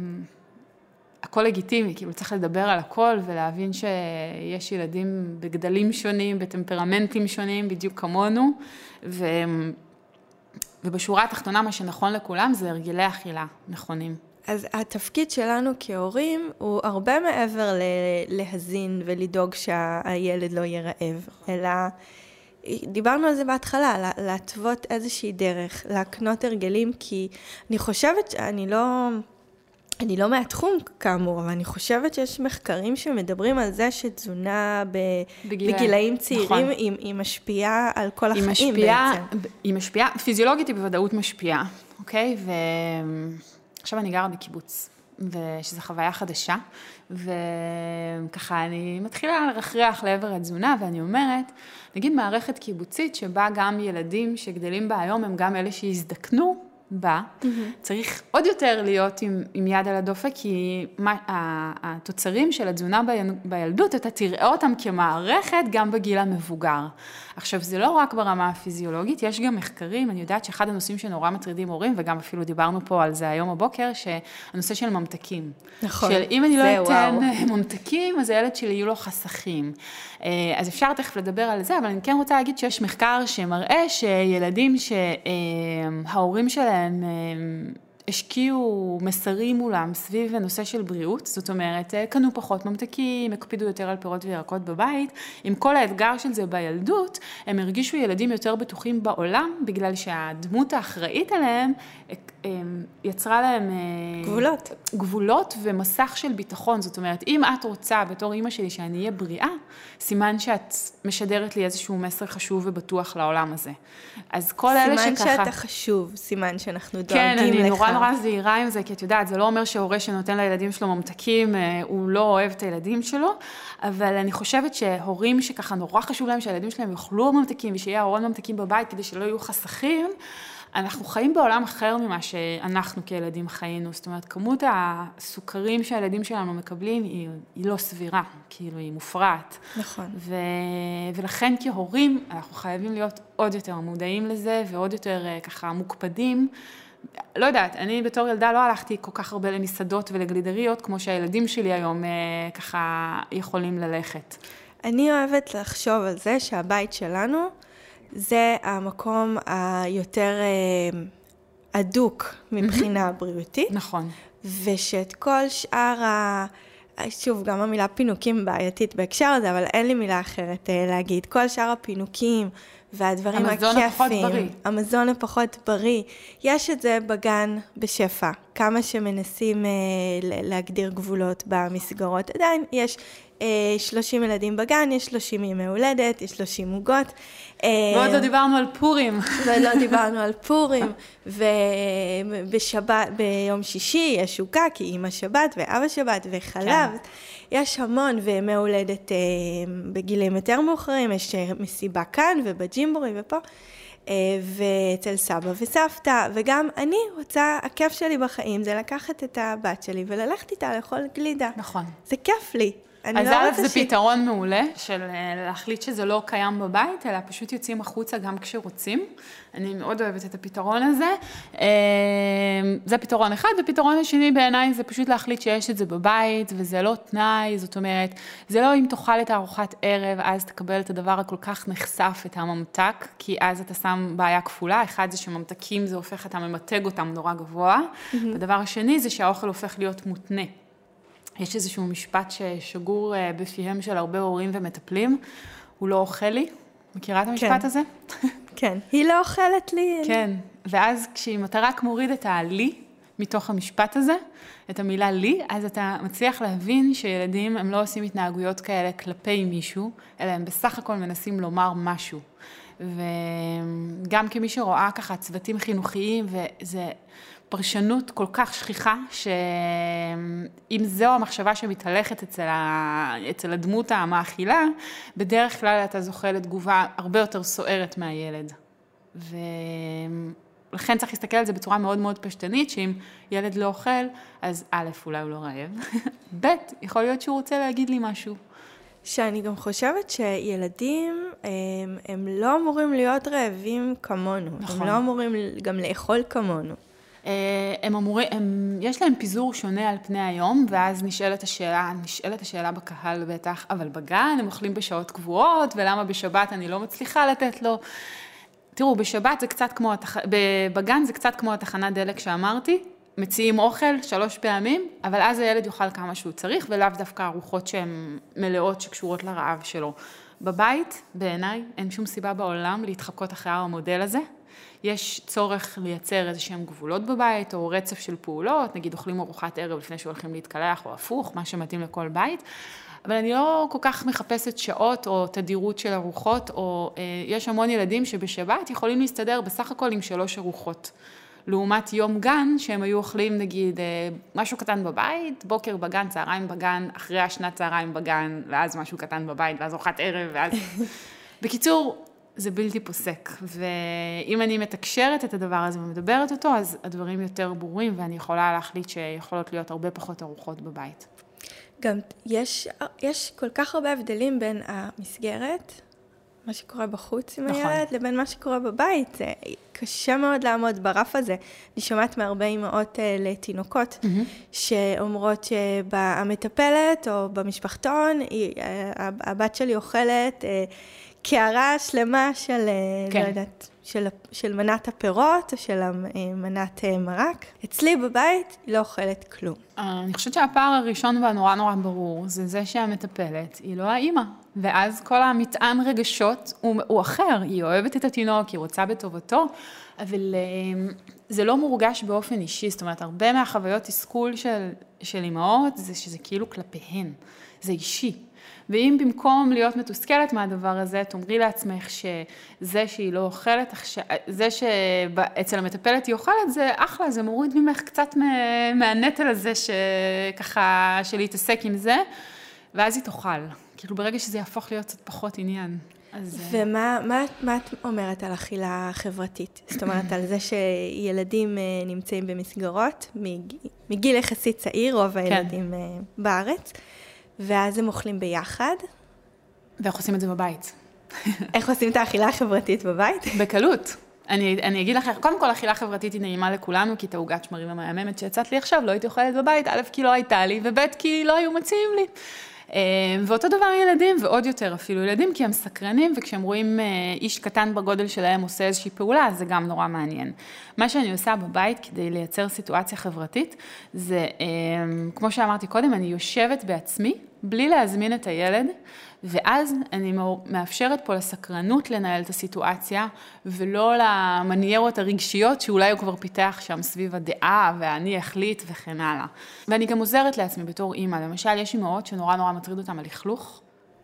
הכל לגיטימי, כאילו צריך לדבר על הכל ולהבין שיש ילדים בגדלים שונים, בטמפרמנטים שונים, בדיוק כמונו, ובשורה התחתונה מה שנכון לכולם זה הרגלי אכילה נכונים. אז התפקיד שלנו כהורים הוא הרבה מעבר להזין ולדאוג שהילד לא יהיה רעב, אלא דיברנו על זה בהתחלה, להתוות איזושהי דרך, להקנות הרגלים, כי אני חושבת אני לא מהתחום כאמור, אבל אני חושבת שיש מחקרים שמדברים על זה שתזונה בגילאים צעירים, נכון. היא משפיעה על כל החיים בעצם. היא משפיעה, פיזיולוגית היא בוודאות משפיעה, אוקיי? ועכשיו אני גרה בקיבוץ, ושזו חוויה חדשה, וככה אני מתחילה לרחרח לעבר התזונה, ואני אומרת, נגיד מערכת קיבוצית שבה גם ילדים שגדלים בה היום, הם גם אלה שהזדקנו, צריך עוד יותר להיות עם יד על הדופק, כי התוצרים של התזונה בילדות, אתה תראה אותם כמערכת גם בגיל המבוגר. עכשיו, זה לא רק ברמה הפיזיולוגית, יש גם מחקרים, אני יודעת שאחד הנושאים שנורא מטרידים הורים, וגם אפילו דיברנו פה על זה היום הבוקר, שהנושא של ממתקים. נכון. של אם אני לא אתן ממתקים, אז הילד שלי יהיו לו חסכים. אז אפשר תכף לדבר על זה, אבל אני כן רוצה להגיד שיש מחקר שמראה שילדים שההורים שלהם השקיעו מסרים מולם סביב הנושא של בריאות, זאת אומרת, קנו פחות ממתקים, הקפידו יותר על פירות וירקות בבית, עם כל האתגר של זה בילדות, הם הרגישו ילדים יותר בטוחים בעולם, בגלל שהדמות האחראית עליהם יצרה להם גבולות ומסך של ביטחון, זאת אומרת, אם את רוצה בתור אמא שלי שאני אהיה בריאה, סימן שאת משדרת לי איזשהו מסר חשוב ובטוח לעולם הזה. אז כל אלה שככה... סימן שאתה חשוב, סימן שאנחנו דואגים לך. כן, אני נורא זהירה עם זה, כי את יודעת, זה לא אומר שההורה שנותן לילדים שלו ממתקים, הוא לא אוהב את הילדים שלו, אבל אני חושבת שהורים שככה נורא חשוב להם שהילדים שלהם יאכלו ממתקים, ושיהיה ארון ממתקים בבית כדי שלא יהיו חסכים, אנחנו חיים בעולם אחר ממה שאנחנו כילדים חיינו, זאת אומרת, כמות הסוכרים שהילדים שלנו מקבלים היא לא סבירה, כאילו היא מופרעת. נכון. ולכן כהורים אנחנו חייבים להיות עוד יותר מודעים לזה ועוד יותר ככה מוקפדים. לא יודעת, אני בתור ילדה לא הלכתי כל כך הרבה למסעדות ולגלידריות, כמו שהילדים שלי היום ככה יכולים ללכת. אני אוהבת לחשוב על זה שהבית שלנו זה המקום היותר עדוק מבחינה בריאותית. נכון. ושאת כל שאר שוב, גם המילה פינוקים בעייתית בהקשר הזה, אבל אין לי מילה אחרת להגיד. כל שאר הפינוקים והדברים הכיפים, המזון הפחות בריא, יש את זה בגן בשפע. כמה שמנסים להגדיר גבולות במסגרות, עדיין יש 30 ילדים בגן, יש 30 ימי הולדת, יש 30 עוגות. ועוד לא דיברנו על פורים. ולא דיברנו על פורים, ובשבת, ביום שישי יש עוגה, כי אמא שבת ואבא שבת וחלב. כן. יש המון, וימי הולדת בגילים יותר מאוחרים, יש מסיבה כאן ובג'ימבורי ופה. ואצל סבא וסבתא, וגם אני רוצה, הכיף שלי בחיים זה לקחת את הבת שלי וללכת איתה לאכול גלידה. נכון. זה כיף לי. אז זה פתרון מעולה של להחליט שזה לא קיים בבית, אלא פשוט יוצאים החוצה גם כשרוצים. אני מאוד אוהבת את הפתרון הזה. זה פתרון אחד, ופתרון השני בעיניי זה פשוט להחליט שיש את זה בבית, וזה לא תנאי, זאת אומרת, זה לא אם תאכל את הארוחת ערב, אז תקבל את הדבר הכל כך נחשף, את הממתק, כי אז אתה שם בעיה כפולה. אחד זה שממתקים זה הופך, אתה ממתג אותם נורא גבוה. הדבר השני זה שהאוכל הופך להיות מותנה. יש איזשהו משפט ששגור בפיהם של הרבה הורים ומטפלים, הוא לא אוכל לי. מכירה את המשפט הזה? כן, היא לא אוכלת לי. כן, ואז כשאם אתה רק מוריד את הלי מתוך המשפט הזה, את המילה לי, אז אתה מצליח להבין שילדים הם לא עושים התנהגויות כאלה כלפי מישהו, אלא הם בסך הכל מנסים לומר משהו. וגם כמי שרואה ככה צוותים חינוכיים, וזה פרשנות כל כך שכיחה, שאם זו המחשבה שמתהלכת אצל הדמות המאכילה, בדרך כלל אתה זוכה לתגובה הרבה יותר סוערת מהילד. ולכן צריך להסתכל על זה בצורה מאוד מאוד פשטנית, שאם ילד לא אוכל, אז א', אולי הוא לא רעב, ב', יכול להיות שהוא רוצה להגיד לי משהו. שאני גם חושבת שילדים הם לא אמורים להיות רעבים כמונו, נכון. הם לא אמורים גם לאכול כמונו. יש להם פיזור שונה על פני היום, ואז נשאלת השאלה בקהל בטח, אבל בגן הם אוכלים בשעות קבועות, ולמה בשבת אני לא מצליחה לתת לו? תראו, בשבת זה קצת כמו, בגן זה קצת כמו התחנת דלק שאמרתי, מציעים אוכל 3 פעמים, אבל אז הילד יאכל כמה שהוא צריך, ולאו דווקא ארוחות שהן מלאות שקשורות לרעב שלו. בבית, בעיניי, אין שום סיבה בעולם להתחקות אחרי המודל הזה. יש צורך לייצר איזשהם גבולות בבית, או רצף של פעולות, נגיד אוכלים ארוחת ערב לפני שהולכים להתקלח, או הפוך, מה שמתאים לכל בית. אבל אני לא כל כך מחפשת שעות או תדירות של ארוחות, או יש המון ילדים שבשבת יכולים להסתדר בסך הכל עם 3 ארוחות. לעומת יום גן, שהם היו אוכלים נגיד משהו קטן בבית, בוקר בגן, צהריים בגן, אחרי השנת צהריים בגן, ואז משהו קטן בבית, ואז ארוחת ערב, ואז... בקיצור, זה בלתי פוסק, ואם אני מתקשרת את הדבר הזה ומדברת אותו, אז הדברים יותר ברורים, ואני יכולה להחליט שיכולות להיות הרבה פחות ארוחות בבית. גם יש כל כך הרבה הבדלים בין המסגרת, מה שקורה בחוץ עם הילד, לבין מה שקורה בבית. זה קשה מאוד לעמוד ברף הזה. אני שומעת מהרבה אמהות לתינוקות, שאומרות שהמטפלת או במשפחתון, הבת שלי אוכלת קערה שלמה של, לא יודעת, של מנת הפירות או של מנת מרק. אצלי בבית היא לא אוכלת כלום. אני חושבת שהפער הראשון והנורא נורא ברור, זה שהמטפלת היא לא האמא. ואז כל המטען רגשות הוא אחר. היא אוהבת את התינוק, היא רוצה בטובתו, אבל זה לא מורגש באופן אישי. זאת אומרת, הרבה מהחוויות תסכול של אמהות זה שזה כאילו כלפיהן. זה אישי. ואם במקום להיות מתוסכלת מהדבר הזה, תאמרי לעצמך שזה שהיא לא אוכלת, זה שאצל המטפלת היא אוכלת, זה אחלה, זה מוריד ממך קצת מהנטל הזה שככה, של להתעסק עם זה, ואז היא תאכל. כאילו ברגע שזה יהפוך להיות קצת פחות עניין. ומה את אומרת על אכילה חברתית? זאת אומרת, על זה שילדים נמצאים במסגרות, מגיל יחסית צעיר, רוב הילדים בארץ, ואז הם אוכלים ביחד. ואיך עושים את זה בבית? איך עושים את האכילה החברתית בבית? בקלות. אני אגיד לך, קודם כל, אכילה חברתית היא נעימה לכולנו, כי את העוגת שמרים המהממת שיצאת לי עכשיו, לא הייתי אוכלת בבית, א', כי לא הייתה לי, וב', כי לא היו מציעים לי. ואותו דבר ילדים, ועוד יותר אפילו ילדים, כי הם סקרנים, וכשהם רואים איש קטן בגודל שלהם עושה איזושהי פעולה, אז זה גם נורא מעניין. מה שאני עושה בבית כדי לייצר סיטואציה חברתית, זה, כמו שאמרתי קודם, אני יושבת בעצמי, בלי להזמין את הילד, ואז אני מאפשרת פה לסקרנות לנהל את הסיטואציה, ולא למניירות הרגשיות שאולי הוא כבר פיתח שם סביב הדעה, ואני החליט וכן הלאה. ואני גם עוזרת לעצמי בתור אימא. למשל, יש אימהות שנורא נורא מטריד אותם על לכלוך.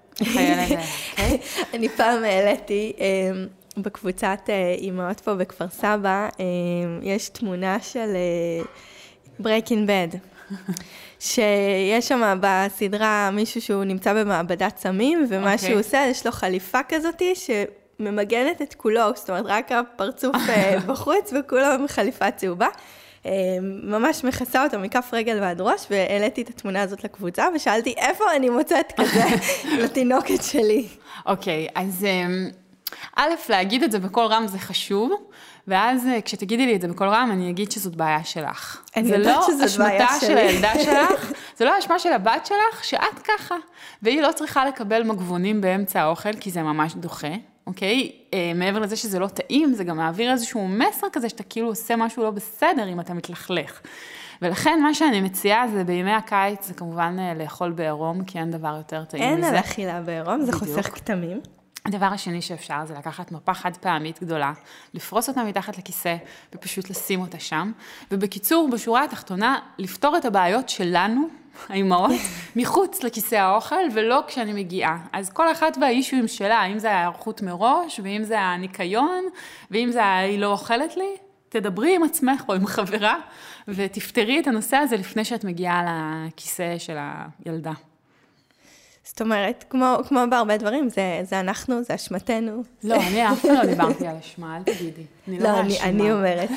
אני פעם העליתי, בקבוצת אימהות פה בכפר סבא, יש תמונה של Breaking Bad. שיש שם בסדרה מישהו שהוא נמצא במעבדת סמים, ומה שהוא עושה, יש לו חליפה כזאת שממגנת את כולו, זאת אומרת, רק הפרצוף בחוץ, וכולו חליפה צהובה. ממש מכסה אותו מכף רגל ועד ראש, והעליתי את התמונה הזאת לקבוצה, ושאלתי איפה אני מוצאת כזה לתינוקת שלי. אוקיי, אז א', להגיד את זה בכל רם זה חשוב, ואז כשתגידי לי את זה בכל רם, אני אגיד שזאת בעיה שלך. אני יודעת שזאת בעיה שלי. זה לא אשמתה של הילדה שלך, זה לא אשמה של הבת שלך, שאת ככה. והיא לא צריכה לקבל מגבונים באמצע האוכל, כי זה ממש דוחה, אוקיי? מעבר לזה שזה לא טעים, זה גם מעביר איזשהו מסר כזה, שאתה כאילו עושה משהו לא בסדר אם אתה מתלכלך. ולכן מה שאני מציעה זה בימי הקיץ, זה כמובן לאכול בעירום, כי אין דבר יותר טעים מזה. אין על אכילה בעירום, זה חוסך כתמים. הדבר השני שאפשר זה לקחת מפה חד פעמית גדולה, לפרוס אותה מתחת לכיסא ופשוט לשים אותה שם. ובקיצור, בשורה התחתונה, לפתור את הבעיות שלנו, האימהות, מחוץ לכיסא האוכל ולא כשאני מגיעה. אז כל אחת והאישויים שלה, אם זה ההיערכות מראש, ואם זה הניקיון, ואם זה היא לא אוכלת לי, תדברי עם עצמך או עם חברה, ותפתרי את הנושא הזה לפני שאת מגיעה לכיסא של הילדה. זאת אומרת, כמו בהרבה דברים, זה אנחנו, זה אשמתנו. לא, אני אף פעם לא דיברתי על אשמה, אל תגידי. לא, אני אומרת.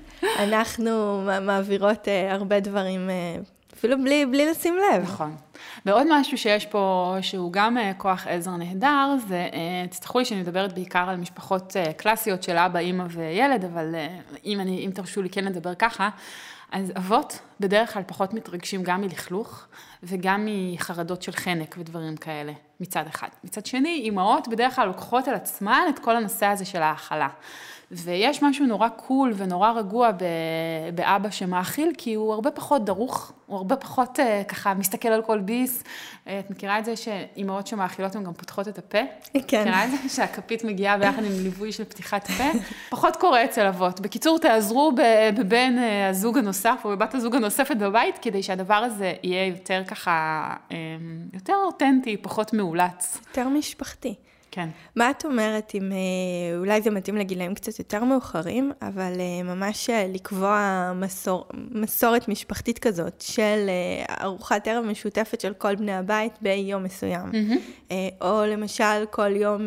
אנחנו מעבירות הרבה דברים, אפילו בלי לשים לב. נכון. ועוד משהו שיש פה, שהוא גם כוח עזר נהדר, זה, תסלחו לי שאני מדברת בעיקר על משפחות קלאסיות של אבא, אמא וילד, אבל אם תרשו לי כן לדבר ככה, אז אבות בדרך כלל פחות מתרגשים גם מלכלוך, וגם מחרדות של חנק ודברים כאלה, מצד אחד. מצד שני, אמהות בדרך כלל לוקחות על עצמן את כל הנושא הזה של האכלה. ויש משהו נורא קול ונורא רגוע באבא שמאכיל, כי הוא הרבה פחות דרוך, הוא הרבה פחות ככה מסתכל על כל ביס. את מכירה את זה שאמהות שמאכילות הן גם פותחות את הפה? כן. מכירה את זה שהכפית מגיעה ביחד עם ליווי של פתיחת פה? פחות קורה אצל אבות. בקיצור, תעזרו בבן הזוג הנוסף או בבת הזוג הנוספת בבית, כדי שהדבר הזה יהיה יותר ככה, יותר אותנטי, פחות מאולץ. יותר משפחתי. כן. מה את אומרת אם, אולי זה מתאים לגילאים קצת יותר מאוחרים, אבל ממש לקבוע מסורת משפחתית כזאת, של ארוחת ערב משותפת של כל בני הבית ביום מסוים. או למשל כל יום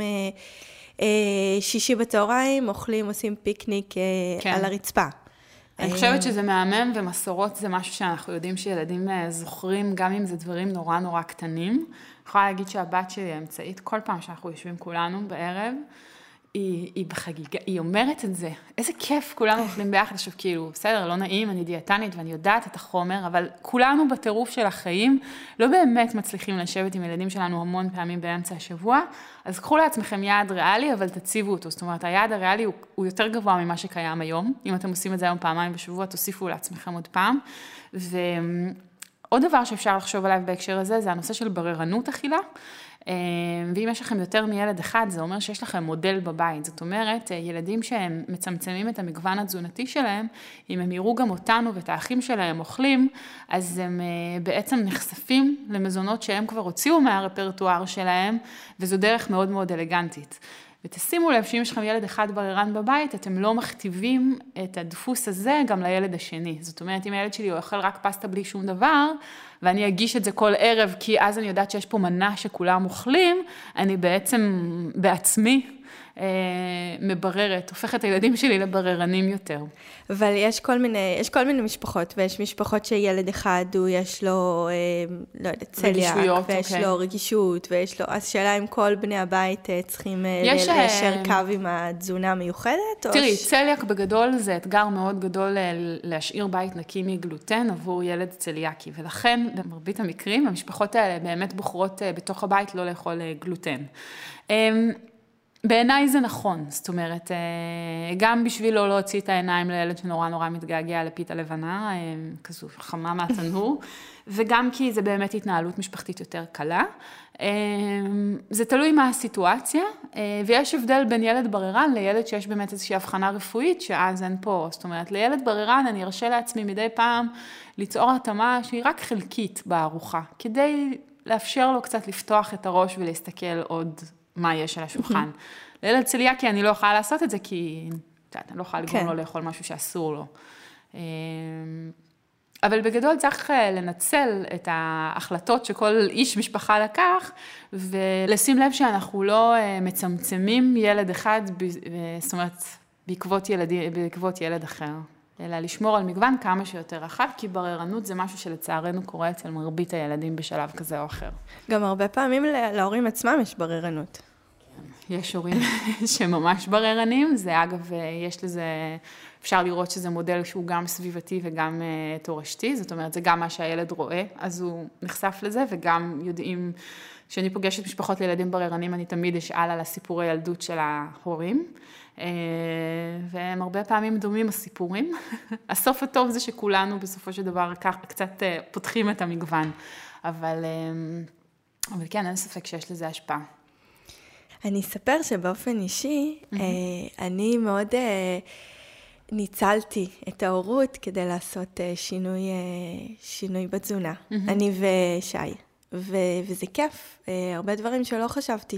שישי בצהריים, אוכלים, עושים פיקניק על הרצפה. אני חושבת שזה מהמם, ומסורות זה משהו שאנחנו יודעים שילדים זוכרים, גם אם זה דברים נורא נורא קטנים. אני יכולה להגיד שהבת שלי האמצעית, כל פעם שאנחנו יושבים כולנו בערב, היא בחגיגה, היא אומרת את זה. איזה כיף, כולנו אוכלים ביחד. עכשיו כאילו, בסדר, לא נעים, אני דיאטנית ואני יודעת את החומר, אבל כולנו בטירוף של החיים לא באמת מצליחים לשבת עם ילדים שלנו המון פעמים באמצע השבוע, אז קחו לעצמכם יעד ריאלי, אבל תציבו אותו. זאת אומרת, היעד הריאלי הוא יותר גבוה ממה שקיים היום. אם אתם עושים את זה היום פעמיים בשבוע, תוסיפו לעצמכם עוד פעם. ועוד דבר שאפשר לחשוב עליו בהקשר הזה, זה הנושא של בררנות אכילה. ואם יש לכם יותר מילד אחד, זה אומר שיש לכם מודל בבית. זאת אומרת, ילדים שהם מצמצמים את המגוון התזונתי שלהם, אם הם יראו גם אותנו ואת האחים שלהם אוכלים, אז הם בעצם נחשפים למזונות שהם כבר הוציאו מהרפרטואר שלהם, וזו דרך מאוד מאוד אלגנטית. ותשימו לב שאם יש לכם ילד אחד בררן בבית, אתם לא מכתיבים את הדפוס הזה גם לילד השני. זאת אומרת, אם הילד שלי אוכל רק פסטה בלי שום דבר, ואני אגיש את זה כל ערב, כי אז אני יודעת שיש פה מנה שכולם אוכלים, אני בעצם בעצמי מבררת, הופכת את הילדים שלי לבררנים יותר. אבל יש כל מיני משפחות, ויש משפחות שילד אחד יש לו, לא יודעת, צליאק, ויש לו רגישות, ויש לו, אז שאלה אם כל בני הבית צריכים ליישר קו עם התזונה המיוחדת? תראי, צליאק בגדול זה אתגר מאוד גדול להשאיר בית נקי מגלוטן עבור ילד צליאקי, ולכן במרבית המקרים, המשפחות האלה באמת בוחרות בתוך הבית לא לאכול גלוטן. בעיניי זה נכון, זאת אומרת, גם בשביל לא להוציא את העיניים לילד שנורא נורא מתגעגע לפיתה לבנה, כזו חמה מהתנור, וגם כי זה באמת התנהלות משפחתית יותר קלה. זה תלוי מה הסיטואציה, ויש הבדל בין ילד בררן לילד שיש באמת איזושהי הבחנה רפואית, שאז אין פה. זאת אומרת, לילד בררן אני ארשה לעצמי מדי פעם ליצור התאמה שהיא רק חלקית בארוחה, כדי לאפשר לו קצת לפתוח את הראש ולהסתכל עוד מה יש על השולחן. לילד צליאקי אני לא יכולה לעשות את זה, כי אני לא יכולה לגרום לו לאכול משהו שאסור לו. אבל בגדול צריך לנצל את ההחלטות שכל איש משפחה לקח, ולשים לב שאנחנו לא מצמצמים ילד אחד, זאת אומרת, בעקבות ילד אחר. אלא לשמור על מגוון כמה שיותר רחב, כי בררנות זה משהו שלצערנו קורה אצל מרבית הילדים בשלב כזה או אחר. גם הרבה פעמים להורים עצמם יש בררנות. יש הורים שממש בררנים, זה אגב, יש לזה, אפשר לראות שזה מודל שהוא גם סביבתי וגם תורשתי, זאת אומרת, זה גם מה שהילד רואה, אז הוא נחשף לזה, וגם יודעים, כשאני פוגשת משפחות לילדים בררנים, אני תמיד אשאל על הסיפורי ילדות של ההורים, והם הרבה פעמים דומים הסיפורים. הסוף הטוב זה שכולנו בסופו של דבר קצת פותחים את המגוון, אבל כן, אין ספק שיש לזה השפעה. אני אספר שבאופן אישי, אני מאוד ניצלתי את ההורות כדי לעשות שינוי בתזונה. אני ושי. וזה כיף. הרבה דברים שלא חשבתי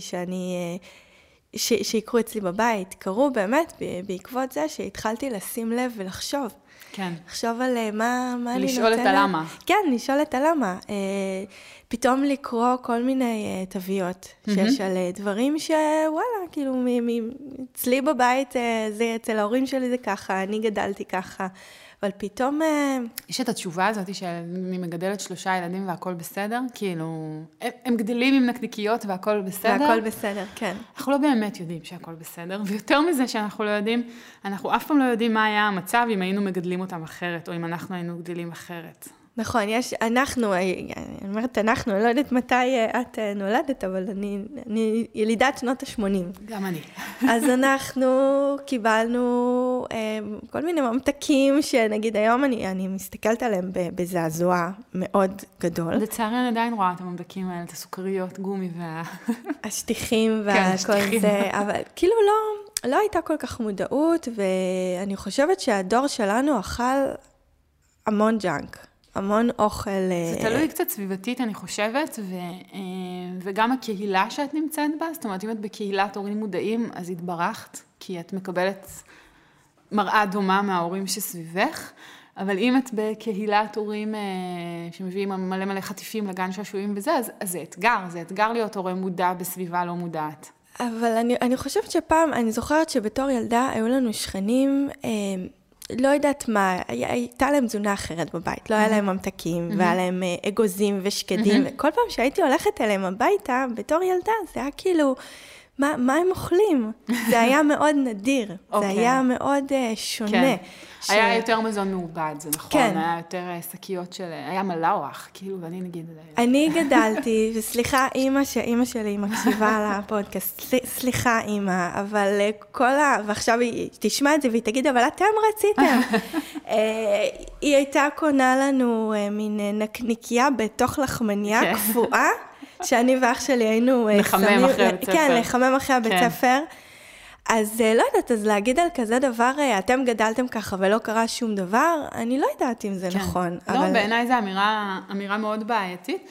שיקרו אצלי בבית, קרו באמת בעקבות זה שהתחלתי לשים לב ולחשוב. כן. לחשוב על מה אני נותנת. לשאול את הלמה. כן, לשאול את הלמה. פתאום לקרוא כל מיני תוויות שיש על דברים שוואלה, כאילו אצלי בבית, אצל ההורים שלי זה ככה, אני גדלתי ככה, אבל פתאום... יש את התשובה הזאת שאני מגדלת 3 ילדים והכל בסדר, כאילו, הם גדלים עם נקניקיות והכל בסדר. והכל בסדר, כן. אנחנו לא באמת יודעים שהכל בסדר, ויותר מזה שאנחנו לא יודעים, אנחנו אף פעם לא יודעים מה היה המצב אם היינו מגדלים אותם אחרת, או אם אנחנו היינו גדלים אחרת. נכון, אני לא יודעת מתי את נולדת, אבל אני ילידת שנות ה-80. גם אני. אז אנחנו קיבלנו כל מיני ממתקים שנגיד היום אני מסתכלת עליהם בזעזוע מאוד גדול. לצערי אני עדיין רואה את הממתקים האלה, את הסוכריות, גומי השטיחים והכל זה, אבל כאילו לא הייתה כל כך מודעות, ואני חושבת שהדור שלנו אכל המון ג'אנק. המון אוכל... זה תלוי קצת סביבתית, אני חושבת, וגם הקהילה שאת נמצאת בה, זאת אומרת, אם את בקהילת הורים מודעים, אז התברכת, כי את מקבלת מראה דומה מההורים שסביבך, אבל אם את בקהילת הורים שמביאים מלא מלא חטיפים לגן שעשועים וזה, אז זה אתגר להיות הורה מודע בסביבה לא מודעת. אבל אני חושבת שפעם, אני זוכרת שבתור ילדה היו לנו שכנים... לא יודעת מה, הייתה להם תזונה אחרת בבית, לא היה להם ממתקים, והיה להם אגוזים ושקדים, וכל פעם שהייתי הולכת אליהם הביתה, בתור ילדה, זה היה כאילו, מה הם אוכלים? זה היה מאוד נדיר, זה היה מאוד שונה. היה יותר מזון מעובד, זה נכון, היה יותר שקיות של, היה מלאוח, כאילו, ואני נגיד... אני גדלתי, וסליחה, אמא שלי מקשיבה לפודקאסט, סליחה אמא, אבל ועכשיו היא תשמע את זה והיא תגיד, אבל אתם רציתם. היא הייתה קונה לנו מין נקניקיה בתוך לחמניה קפואה, שאני ואח שלי היינו... לחמם אחרי בית ספר. כן, לחמם אחרי בית ספר. אז לא יודעת, אז להגיד על כזה דבר, אתם גדלתם ככה ולא קרה שום דבר, אני לא יודעת אם זה נכון. לא, בעיניי זו אמירה מאוד בעייתית,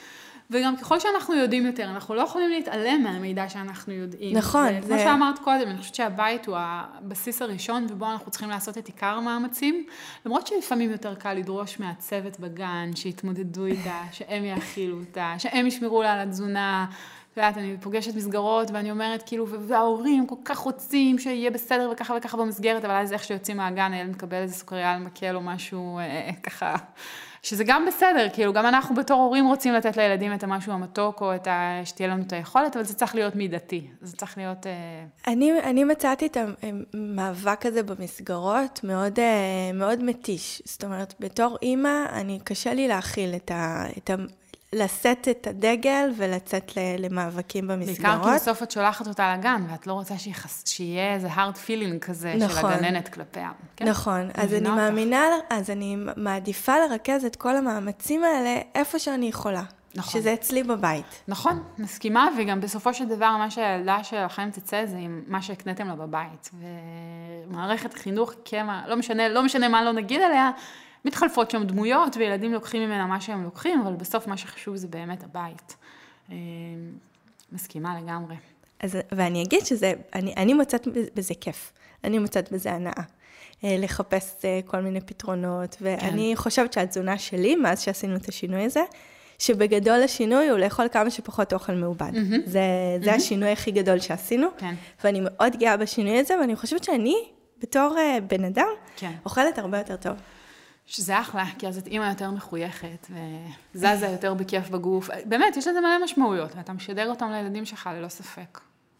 וגם ככל שאנחנו יודעים יותר, אנחנו לא יכולים להתעלם מהמידע שאנחנו יודעים. נכון. כמו שאמרת קודם, אני חושבת שהבית הוא הבסיס הראשון, ובו אנחנו צריכים לעשות את עיקר המאמצים, למרות שלפעמים יותר קל לדרוש מהצוות בגן, שיתמודדו איתה, שהם יאכילו אותה, שהם ישמרו לה על התזונה. ואת, אני פוגשת מסגרות, ואני אומרת, כאילו, וההורים כל כך רוצים שיהיה בסדר וככה וככה במסגרת, אבל אז איך שיוצאים מהגן, הילד מקבל איזה סוכריה על מקל או משהו ככה, שזה גם בסדר, כאילו, גם אנחנו בתור הורים רוצים לתת לילדים את המשהו המתוק, או שתהיה לנו את היכולת, אבל זה צריך להיות מידתי, זה צריך להיות... אני מצאתי את המאבק הזה במסגרות מאוד מתיש, זאת אומרת, בתור אימא, קשה לי להכיל לשאת את הדגל ולצאת למאבקים במסגרות. בעיקר כי בסוף את שולחת אותה לגן, ואת לא רוצה שיהיה איזה hard feeling כזה של הגננת כלפיה. נכון, אז אני מעדיפה לרכז את כל המאמצים האלה איפה שאני יכולה. נכון. שזה אצלי בבית. נכון, מסכימה, וגם בסופו של דבר, מה שהילדה שלכם תצא זה עם מה שהקנתם לה בבית. ומערכת חינוך, לא משנה מה לא נגיד עליה, מתחלפות שם דמויות, וילדים לוקחים ממנה מה שהם לוקחים, אבל בסוף מה שחשוב זה באמת הבית. מסכימה לגמרי. ואני אגיד אני מוצאת בזה כיף. אני מוצאת בזה הנאה. לחפש כל מיני פתרונות, ואני חושבת שהתזונה שלי, מאז שעשינו את השינוי הזה, שבגדול השינוי הוא לאכול כמה שפחות אוכל מעובד. זה השינוי הכי גדול שעשינו, ואני מאוד גאה בשינוי הזה, ואני חושבת שאני, בתור בן אדם, אוכלת הרבה יותר טוב. שזה אחלה, כי אז את אימא יותר מחויכת, וזזה יותר בכיף בגוף. באמת, יש לזה מלא משמעויות, ואתה משדר אותם לילדים שלך ללא ספק.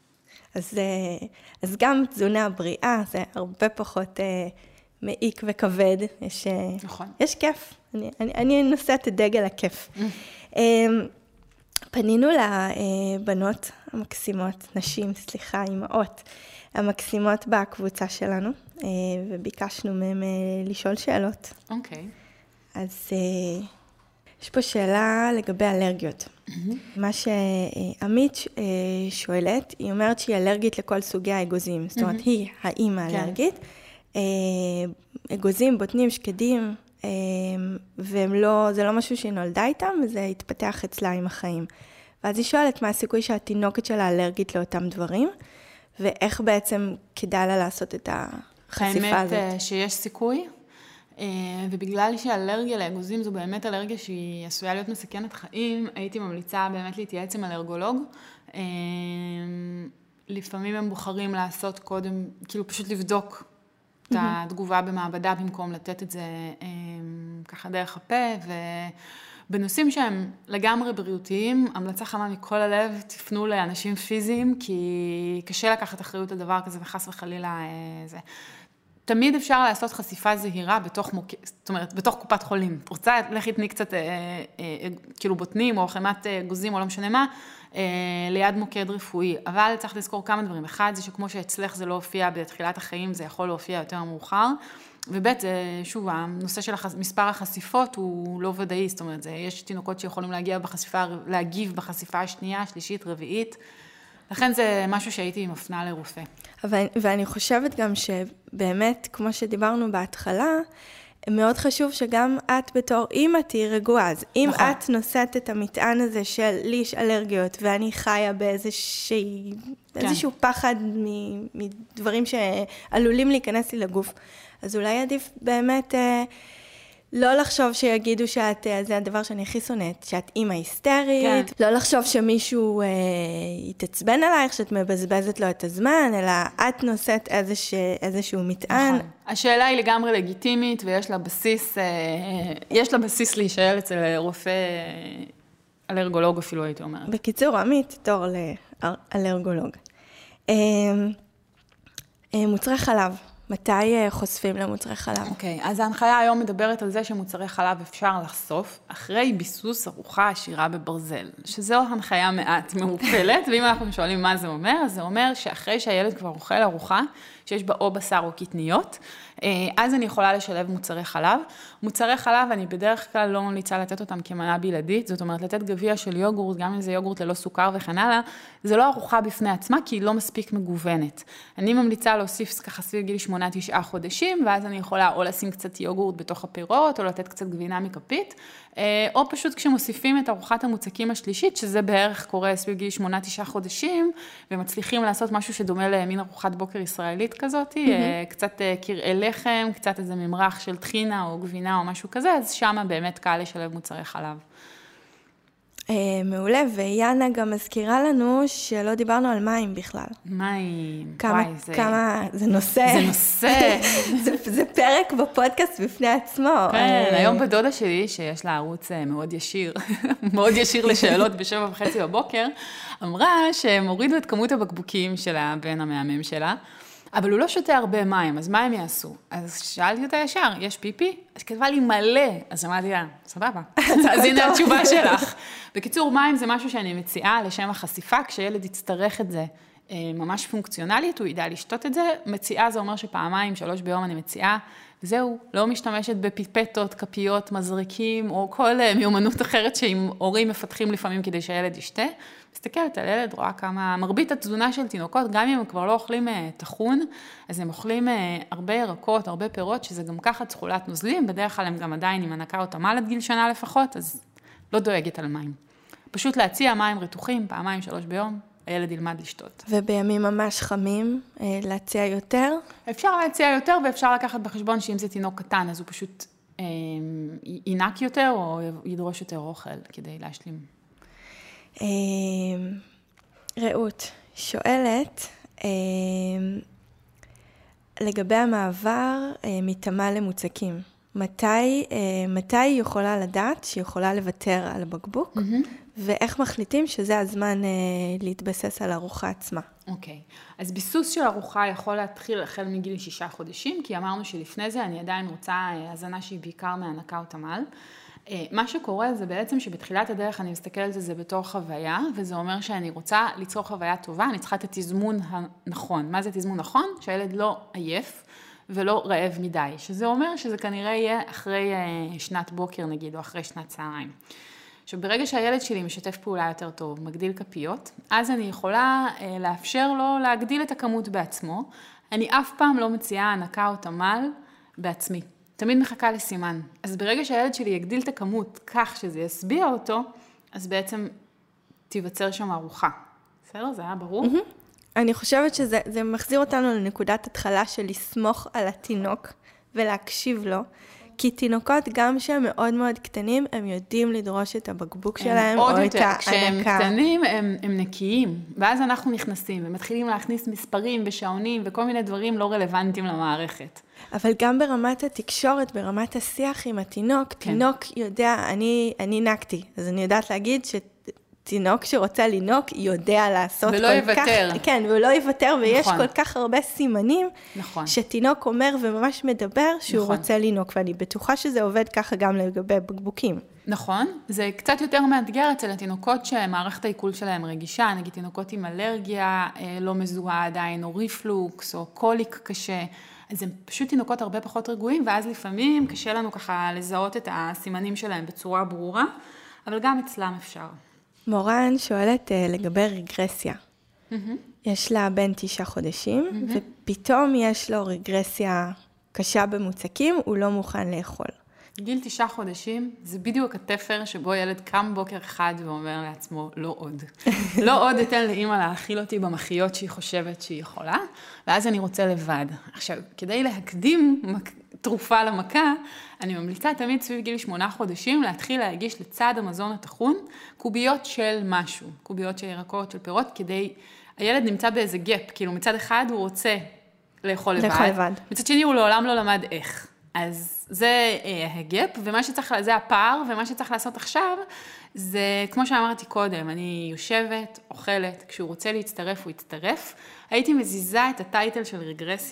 אז גם תזונה בריאה, זה הרבה פחות מעיק וכבד. נכון. יש כיף. אני נושאת את דגל הכיף. פנינו לבנות המקסימות, אימהות המקסימות בקבוצה שלנו, וביקשנו מהם לשאול שאלות. אוקיי. אז יש פה שאלה לגבי אלרגיות. מה שעמית שואלת, היא אומרת שהיא אלרגית לכל סוגי האגוזים. זאת אומרת, היא האמא אלרגית. אגוזים, בוטנים, שקדים, וזה לא משהו שהיא נולדה איתם, וזה התפתח אצלה עם החיים. ואז היא שואלת מה הסיכוי שהתינוקת שלה אלרגית לאותם דברים, ואיך בעצם כדאי לה לעשות את החשיפה הזאת. האמת שיש סיכוי, ובגלל שהאלרגיה לאגוזים זו באמת אלרגיה שהיא עשויה להיות מסכנת חיים, הייתי ממליצה באמת להתייעץ עם אלרגולוג. לפעמים הם בוחרים לעשות קודם, כאילו פשוט לבדוק את התגובה במעבדה במקום לתת את זה ככה דרך הפה, בנושאים שהם לגמרי בריאותיים, המלצה חמה מכל הלב, תפנו לאנשים פיזיים, כי קשה לקחת אחריות על דבר כזה וחס וחלילה זה. תמיד אפשר לעשות חשיפה זהירה זאת אומרת, בתוך קופת חולים. רוצה להכניס קצת כאילו בוטנים או חמת גוזים או לא משנה מה, ליד מוקד רפואי. אבל צריך לזכור כמה דברים. אחד, זה שכמו שאצלך זה לא הופיע בתחילת החיים, זה יכול להופיע יותר מאוחר. ובית, שוב, הנושא של מספר החשיפות הוא לא ודאי, זאת אומרת, יש תינוקות שיכולים להגיב בחשיפה השנייה, שלישית, רביעית, לכן זה משהו שהייתי מפנה לרופא. ואני חושבת גם שבאמת, כמו שדיברנו בהתחלה, מאוד חשוב שגם את בתור אימא תהיי רגועה. אז אם את נושאת את המטען הזה של לי יש אלרגיות, ואני חיה באיזשהו פחד מדברים שעלולים להיכנס לי לגוף, אז אולי עדיף באמת לא לחשוב שיגידו זה הדבר שאני הכי שונאת, שאת אימא היסטרית, לא לחשוב שמישהו יתעצבן עלייך, שאת מבזבזת לו את הזמן, אלא את נושאת איזשהו מטען. נכון. השאלה היא לגמרי לגיטימית, ויש לה בסיס להישאל אצל רופא אלרגולוג אפילו, הייתי אומרת. בקיצור, עמית, תור לאלרגולוג. מוצרי חלב. מתי חושפים למוצרי חלב? אוקיי, אז ההנחיה היום מדברת על זה שמוצרי חלב אפשר לחשוף אחרי ביסוס ארוחה עשירה בברזל, שזו הנחיה מעט מעופלת, ואם אנחנו שואלים מה זה אומר, אז זה אומר שאחרי שהילד כבר אוכל ארוחה, שיש בה או בשר או קטניות, אז אני יכולה לשלב מוצרי חלב. מוצרי חלב, אני בדרך כלל לא ממליצה לתת אותם כמנה בלעדית, זאת אומרת, לתת גביע של יוגורט, גם אם זה יוגורט ללא סוכר וכן הלאה, זה לא ארוחה בפני עצמה, כי היא לא מספיק מגוונת. אני ממליצה להוסיף ככה סביב גיל 8-9 חודשים, ואז אני יכולה או לשים קצת יוגורט בתוך הפירות, או לתת קצת גבינה מכפית, או פשוט כשמוסיפים את ארוחת המוצקים השלישית, שזה בערך קורה סביב גיל 8-9 חודשים, ומצליחים לעשות משהו שדומה למין ארוחת בוקר ישראלית כזאת, קצת קרעי לחם, קצת איזה ממרח של טחינה או גבינה או משהו כזה, אז שמה באמת קל לשלב מוצרי חלב. מעולה, ויאנה גם מזכירה לנו שלא דיברנו על מים בכלל. מים, כמה, זה נושא. זה נושא. זה פרק בפודקאסט בפני עצמו. כן, היום בדודה שלי, שיש לה ערוץ מאוד ישיר, מאוד ישיר לשאלות ב7:30 בבוקר, אמרה שהם הורידו את כמות הבקבוקים של הבן המהמם שלה, אבל הוא לא שותה הרבה מים, אז מה הם יעשו? אז שאלתי אותה ישר, יש פיפי? אז כתבה לי מלא, אז אמרתי לה, סבבה, אז הנה התשובה שלך. בקיצור, מים זה משהו שאני מציעה לשם החשיפה, כשילד יצטרך את זה ממש פונקציונלית, הוא ידע לשתות את זה, מציעה זה אומר שפעמיים, 3 ביום אני מציעה, וזהו, לא משתמשת בפיפטות, כפיות, מזריקים, או כל מיומנות אחרת שעם הורים מפתחים לפעמים כדי שהילד ישתה. מסתכלת על ילד, רואה כמה, מרבית התזונה של תינוקות, גם אם הם כבר לא אוכלים טחון, אז הם אוכלים הרבה ירקות, הרבה פירות, שזה גם ככה תכולת נוזלים, בדרך כלל הם גם עדיין עם הנקה או תמל עד גיל שנה לפחות, אז לא דואגת על מים. פשוט להציע מים רתוחים, 2-3 ביום, הילד ילמד לשתות. ובימים ממש חמים, להציע יותר? אפשר להציע יותר, ואפשר לקחת בחשבון שאם זה תינוק קטן, אז הוא פשוט ינק יותר, או ידרוש יותר אוכל כדי להשלים. רעות, שואלת, לגבי המעבר מתמה למוצקים, מתי היא יכולה לדעת שהיא יכולה לוותר על הבקבוק, ואיך מחליטים שזה הזמן להתבסס על הארוחה עצמה? אוקיי, אז ביסוס של ארוחה יכול להתחיל החל מגיל 6 חודשים, כי אמרנו שלפני זה אני עדיין רוצה הזנה שהיא בעיקר מהנקה או תמל. מה שקורה זה בעצם שבתחילת הדרך אני מסתכלת על זה בתור חוויה, וזה אומר שאני רוצה ליצור חוויה טובה, אני צריכה את התזמון הנכון. מה זה תזמון נכון? שהילד לא עייף ולא רעב מדי, שזה אומר שזה כנראה יהיה אחרי שנת בוקר נגיד, או אחרי שנת צהריים. עכשיו, ברגע שהילד שלי משתף פעולה יותר טוב, מגדיל כפיות, אז אני יכולה לאפשר לו להגדיל את הכמות בעצמו. אני אף פעם לא מציעה הנקה או תמל בעצמי. תמיד מחכה לסימן. אז ברגע שהילד שלי יגדיל את הכמות כך שזה יסביע אותו, אז בעצם תיווצר שם ארוחה. בסדר? זה היה ברור? אני חושבת שזה מחזיר אותנו לנקודת התחלה של לסמוך על התינוק ולהקשיב לו, כי תינוקות גם שהם מאוד מאוד קטנים, הם יודעים לדרוש את הבקבוק שלהם או את ההנקה. כשהם קטנים הם נקיים, ואז אנחנו נכנסים ומתחילים להכניס מספרים ושעונים וכל מיני דברים לא רלוונטיים למערכת. אבל גם ברמת התקשורת, ברמת השיח עם התינוק, תינוק יודע, אני נקתי, אז אני יודעת להגיד תינוק שרוצה לינוק יודע לעשות ולא יוותר. כן, ולא יוותר, ויש כל כך הרבה סימנים, שתינוק אומר וממש מדבר שהוא רוצה לינוק, ואני בטוחה שזה עובד ככה גם לגבי בקבוקים. נכון, זה קצת יותר מאתגר אצל התינוקות שמערכת העיכול שלהם רגישה, נגיד תינוקות עם אלרגיה, לא מזוהה עדיין, או ריפלוקס, או קוליק קשה, אז הם פשוט תינוקות הרבה פחות רגועים, ואז לפעמים קשה לנו ככה לזהות את הסימנים שלהם בצורה ברורה, אבל גם אצלם אפשר. מורן שואלת לגבי רגרסיה. יש לה בן 9 חודשים, ופתאום יש לו רגרסיה קשה במוצקים, הוא לא מוכן לאכול. גיל 9 חודשים, זה בדיוק התפר שבו ילד קם בוקר אחד ואומר לעצמו, לא עוד. לא עוד אתן לאמא להאכיל אותי במחיות שהיא חושבת שהיא יכולה, ואז אני רוצה לבד. עכשיו, כדי להקדים תרופה למכה, אני ממליצה תמיד סביב גיל 8 חודשים להתחיל להגיש לצד המזון התחון קוביות של משהו, קוביות של ירקות, של פירות, כדי, הילד נמצא באיזה גאפ, כאילו מצד אחד הוא רוצה לאכול לבד, מצד שני הוא לעולם לא למד איך. אז זה הגאפ, ומה שצריך, זה הפער, ומה שצריך לעשות עכשיו, זה כמו שאמרתי קודם, אני יושבת, אוכלת, כשהוא רוצה להצטרף, הוא יצטרף. הייתי מזיזה את הטייטל של רגרסיה,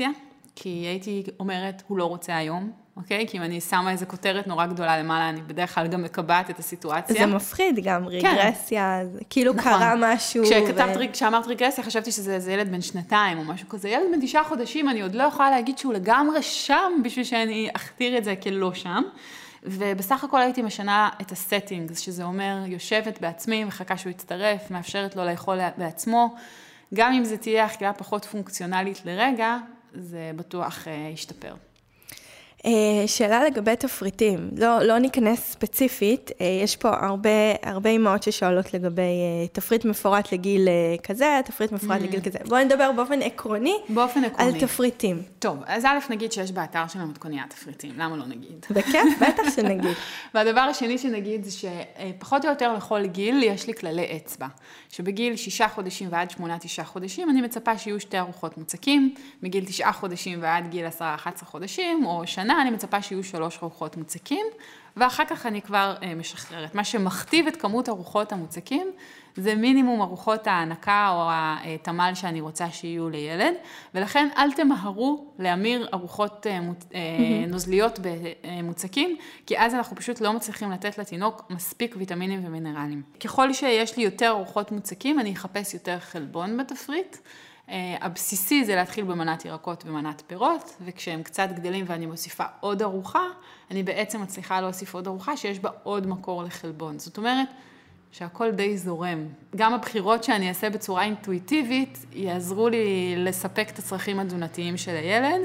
כי הייתי אומרת, הוא לא רוצה היום, אוקיי? כי אם אני שמה איזו כותרת נורא גדולה למעלה, אני בדרך כלל גם מקבעת את הסיטואציה. זה מפחיד גם, רגרסיה, כאילו קרה משהו. כשאמרת רגרסיה, חשבתי שזה ילד בן 2 או משהו כזה. ילד בן 9 חודשים, אני עוד לא יכולה להגיד שהוא לגמרי שם, בשביל שאני אכתיר את זה כלא שם. ובסך הכל הייתי משנה את הסטינג, שזה אומר, יושבת בעצמי, מחכה שהוא יצטרף, מאפשרת לו לאכול בעצמו. גם אם זה תהיה אכילה פחות פונקציונלית לרגע, זה בטוח ישתפר. שאלה לגבי תפריטים, לא ניכנס ספציפית, יש פה הרבה אמהות ששואלות לגבי תפריט מפורט לגיל כזה, תפריט מפורט לגיל כזה. בואו נדבר באופן עקרוני על תפריטים. טוב, אז א' נגיד שיש באתר של המתכוניה תפריטים, למה לא נגיד? בכיף, בטח שנגיד. והדבר השני שנגיד זה שפחות או יותר לכל גיל יש לי כללי אצבע, שבגיל 6 חודשים ועד 8-9 חודשים אני מצפה שיהיו 2 ארוחות מוצקים, מגיל 9 חודשים ועד גיל 10-11 חודשים או שנה אני מצפה שיהיו 3 ארוחות מוצקים, ואחר כך אני כבר משחררת. מה שמכתיב את כמות ארוחות המוצקים, זה מינימום ארוחות ההנקה או התמל שאני רוצה שיהיו לילד, ולכן אל תמהרו להמיר ארוחות נוזליות במוצקים, כי אז אנחנו פשוט לא מצליחים לתת לתינוק מספיק ויטמינים ומינרלים. ככל שיש לי יותר ארוחות מוצקים, אני אחפש יותר חלבון בתפריט, הבסיסי זה להתחיל במנת ירקות ומנת פירות, וכשהם קצת גדלים ואני מוסיפה עוד ארוחה, אני בעצם מצליחה להוסיף עוד ארוחה שיש בה עוד מקור לחלבון. זאת אומרת שהכל די זורם. גם הבחירות שאני אעשה בצורה אינטואיטיבית, יעזרו לי לספק את הצרכים התזונתיים של הילד.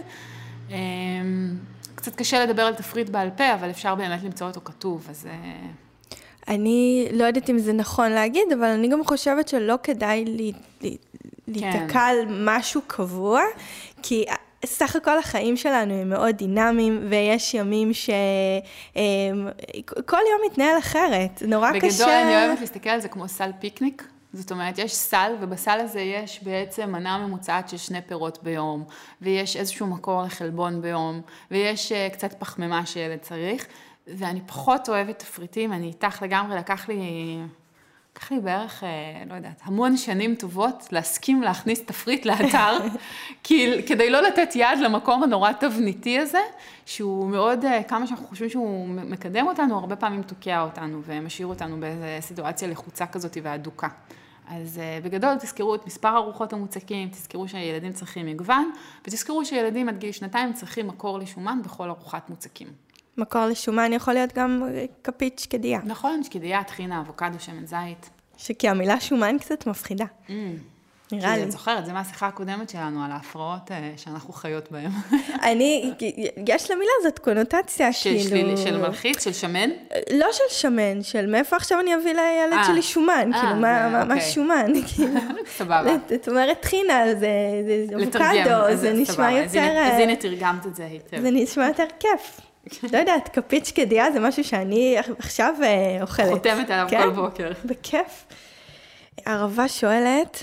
קצת קשה לדבר על תפריט בעל פה, אבל אפשר באמת למצוא אותו כתוב, אז אני לא יודעת אם זה נכון להגיד, אבל אני גם חושבת שלא כדאי להתקע על משהו קבוע, כי סך הכל החיים שלנו הם מאוד דינמיים, ויש ימים שכל יום מתנהל אחרת, נורא קשה. בגדול אני אוהבת להסתכל על זה כמו סל פיקניק, זאת אומרת, יש סל, ובסל הזה יש בעצם מנה ממוצעת של 2 פירות ביום, ויש איזשהו מקור לחלבון ביום, ויש קצת פחמימה שילד צריך, ואני פחות אוהבת תפריטים, אני איתך לגמרי, לקח לי בערך, לא יודעת, המון שנים טובות להסכים להכניס תפריט לאתר, כדי לא לתת יד למקום הנורא תבניתי הזה, שהוא מאוד, כמה שאנחנו חושבים שהוא מקדם אותנו, הרבה פעמים תוקע אותנו ומשאיר אותנו באיזו סיטואציה לחוצה כזאת והדוקה. אז בגדול תזכרו את מספר ארוחות המוצקים, תזכרו שהילדים צריכים מגוון, ותזכרו שילדים עד גיל 2 צריכים מקור לשומן בכל ארוחת מוצקים. מקור לשומן יכול להיות גם כפית שקדיה. נכון, שקדיה, טחינה, אבוקדו, שמן זית. שכי המילה שומן קצת מפחידה. נראה לי. את זוכרת, זה מהשיחה הקודמת שלנו על ההפרעות שאנחנו חיות בהן. יש למילה הזאת קונוטציה כאילו... של מלחיץ, של שמן? לא של שמן, של מאיפה עכשיו אני אביא לילד שלי שומן, כאילו מה שומן, סבבה. את אומרת טחינה, זה אבוקדו, זה נשמע יותר... אז הנה תרגמת את זה היטב. זה נשמע יותר כיף. לא יודעת, כפית שקדיה זה משהו שאני עכשיו אוכלת. חותמת עליו כל בוקר. בכיף. ערבה שואלת,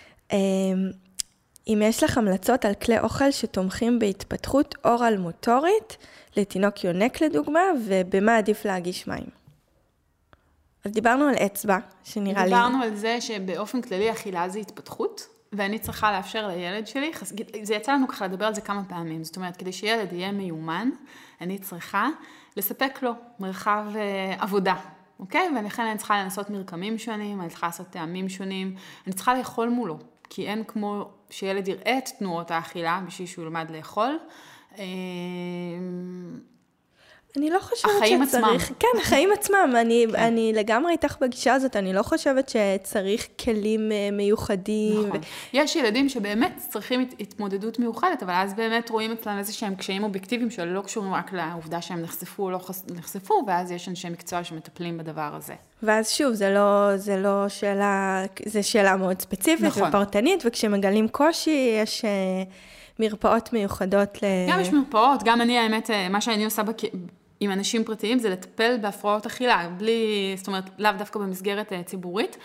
אם יש לך המלצות על כלי אוכל שתומכים בהתפתחות אורל מוטורית, לתינוק יונק לדוגמה, ובמה עדיף להגיש מים? אז דיברנו על אצבע, שנראה לי... דיברנו על זה שבאופן כללי אכילה זה התפתחות, ואני צריכה לאפשר לילד שלי, זה יצא לנו ככה לדבר על זה כמה פעמים, זאת אומרת, כדי שילד יהיה מיומן, אני צריכה לספק לו מרחב עבודה, אוקיי? ולכן אני צריכה לנסות מרקמים שונים, אני צריכה לעשות טעמים שונים, אני צריכה לאכול מולו, כי אין כמו שילד יראה את תנועות האכילה, בשביל שהוא ילמד לאכול. אני לא חושבת שצריך... כן, החיים עצמם. אני לגמרי איתך בגישה הזאת, אני לא חושבת שצריך כלים מיוחדים. נכון. יש ילדים שבאמת צריכים התמודדות מיוחדת, אבל אז באמת רואים אצלם איזה שהם קשיים אובייקטיביים, שלא קשורים רק לעובדה שהם נחשפו או לא נחשפו, ואז יש אנשי מקצוע שמטפלים בדבר הזה. ואז שוב, זה לא שאלה, זה שאלה מאוד ספציפית ופרטנית, וכשמגלים קושי, יש... מרפאות מיוחדות גם יש מרפאות, גם אני האמת, מה שאני עושה עם אנשים פרטיים זה לטפל בהפרעות אכילה, זאת אומרת, לאו דווקא במסגרת ציבורית,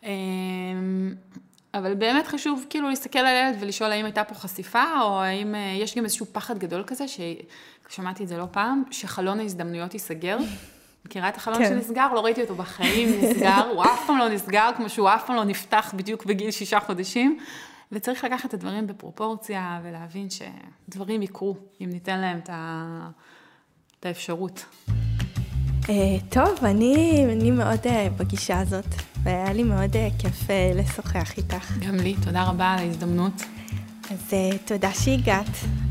אבל באמת חשוב כאילו להסתכל על הילד ולשאול האם הייתה פה חשיפה, או האם יש גם איזשהו פחד גדול כזה, ששמעתי את זה לא פעם, שחלון ההזדמנויות ייסגר. מכירה את החלון שנסגר? לא ראיתי אותו בחיים נסגר, הוא אף פעם לא נסגר, כמו שהוא אף פעם לא נפתח בדיוק בגיל 6 חודשים, וצריך לקחת את הדברים בפרופורציה, ולהבין שדברים יקרו, אם ניתן להם את האפשרות. טוב, אני מאוד בגישה הזאת, והיה לי מאוד כיף לשוחח איתך. גם לי, תודה רבה על ההזדמנות. אז תודה שהגעת.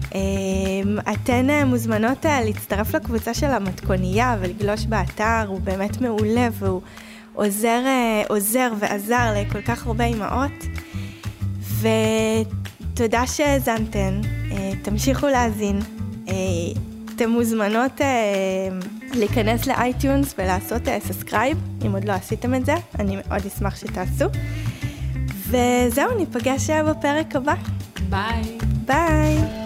אתן מוזמנות להצטרף לקבוצה של המתכונייה ולגלוש באתר, הוא באמת מעולה והוא עוזר ועזר לכל כך הרבה אמהות. ותודה שהאזנתן, תמשיכו להאזין. אתן מוזמנות להיכנס לאייטיונס ולעשות סאבסקרייב, אם עוד לא עשיתם את זה, אני מאוד אשמח שתעשו. וזהו, ניפגש בפרק הבא. ביי. ביי.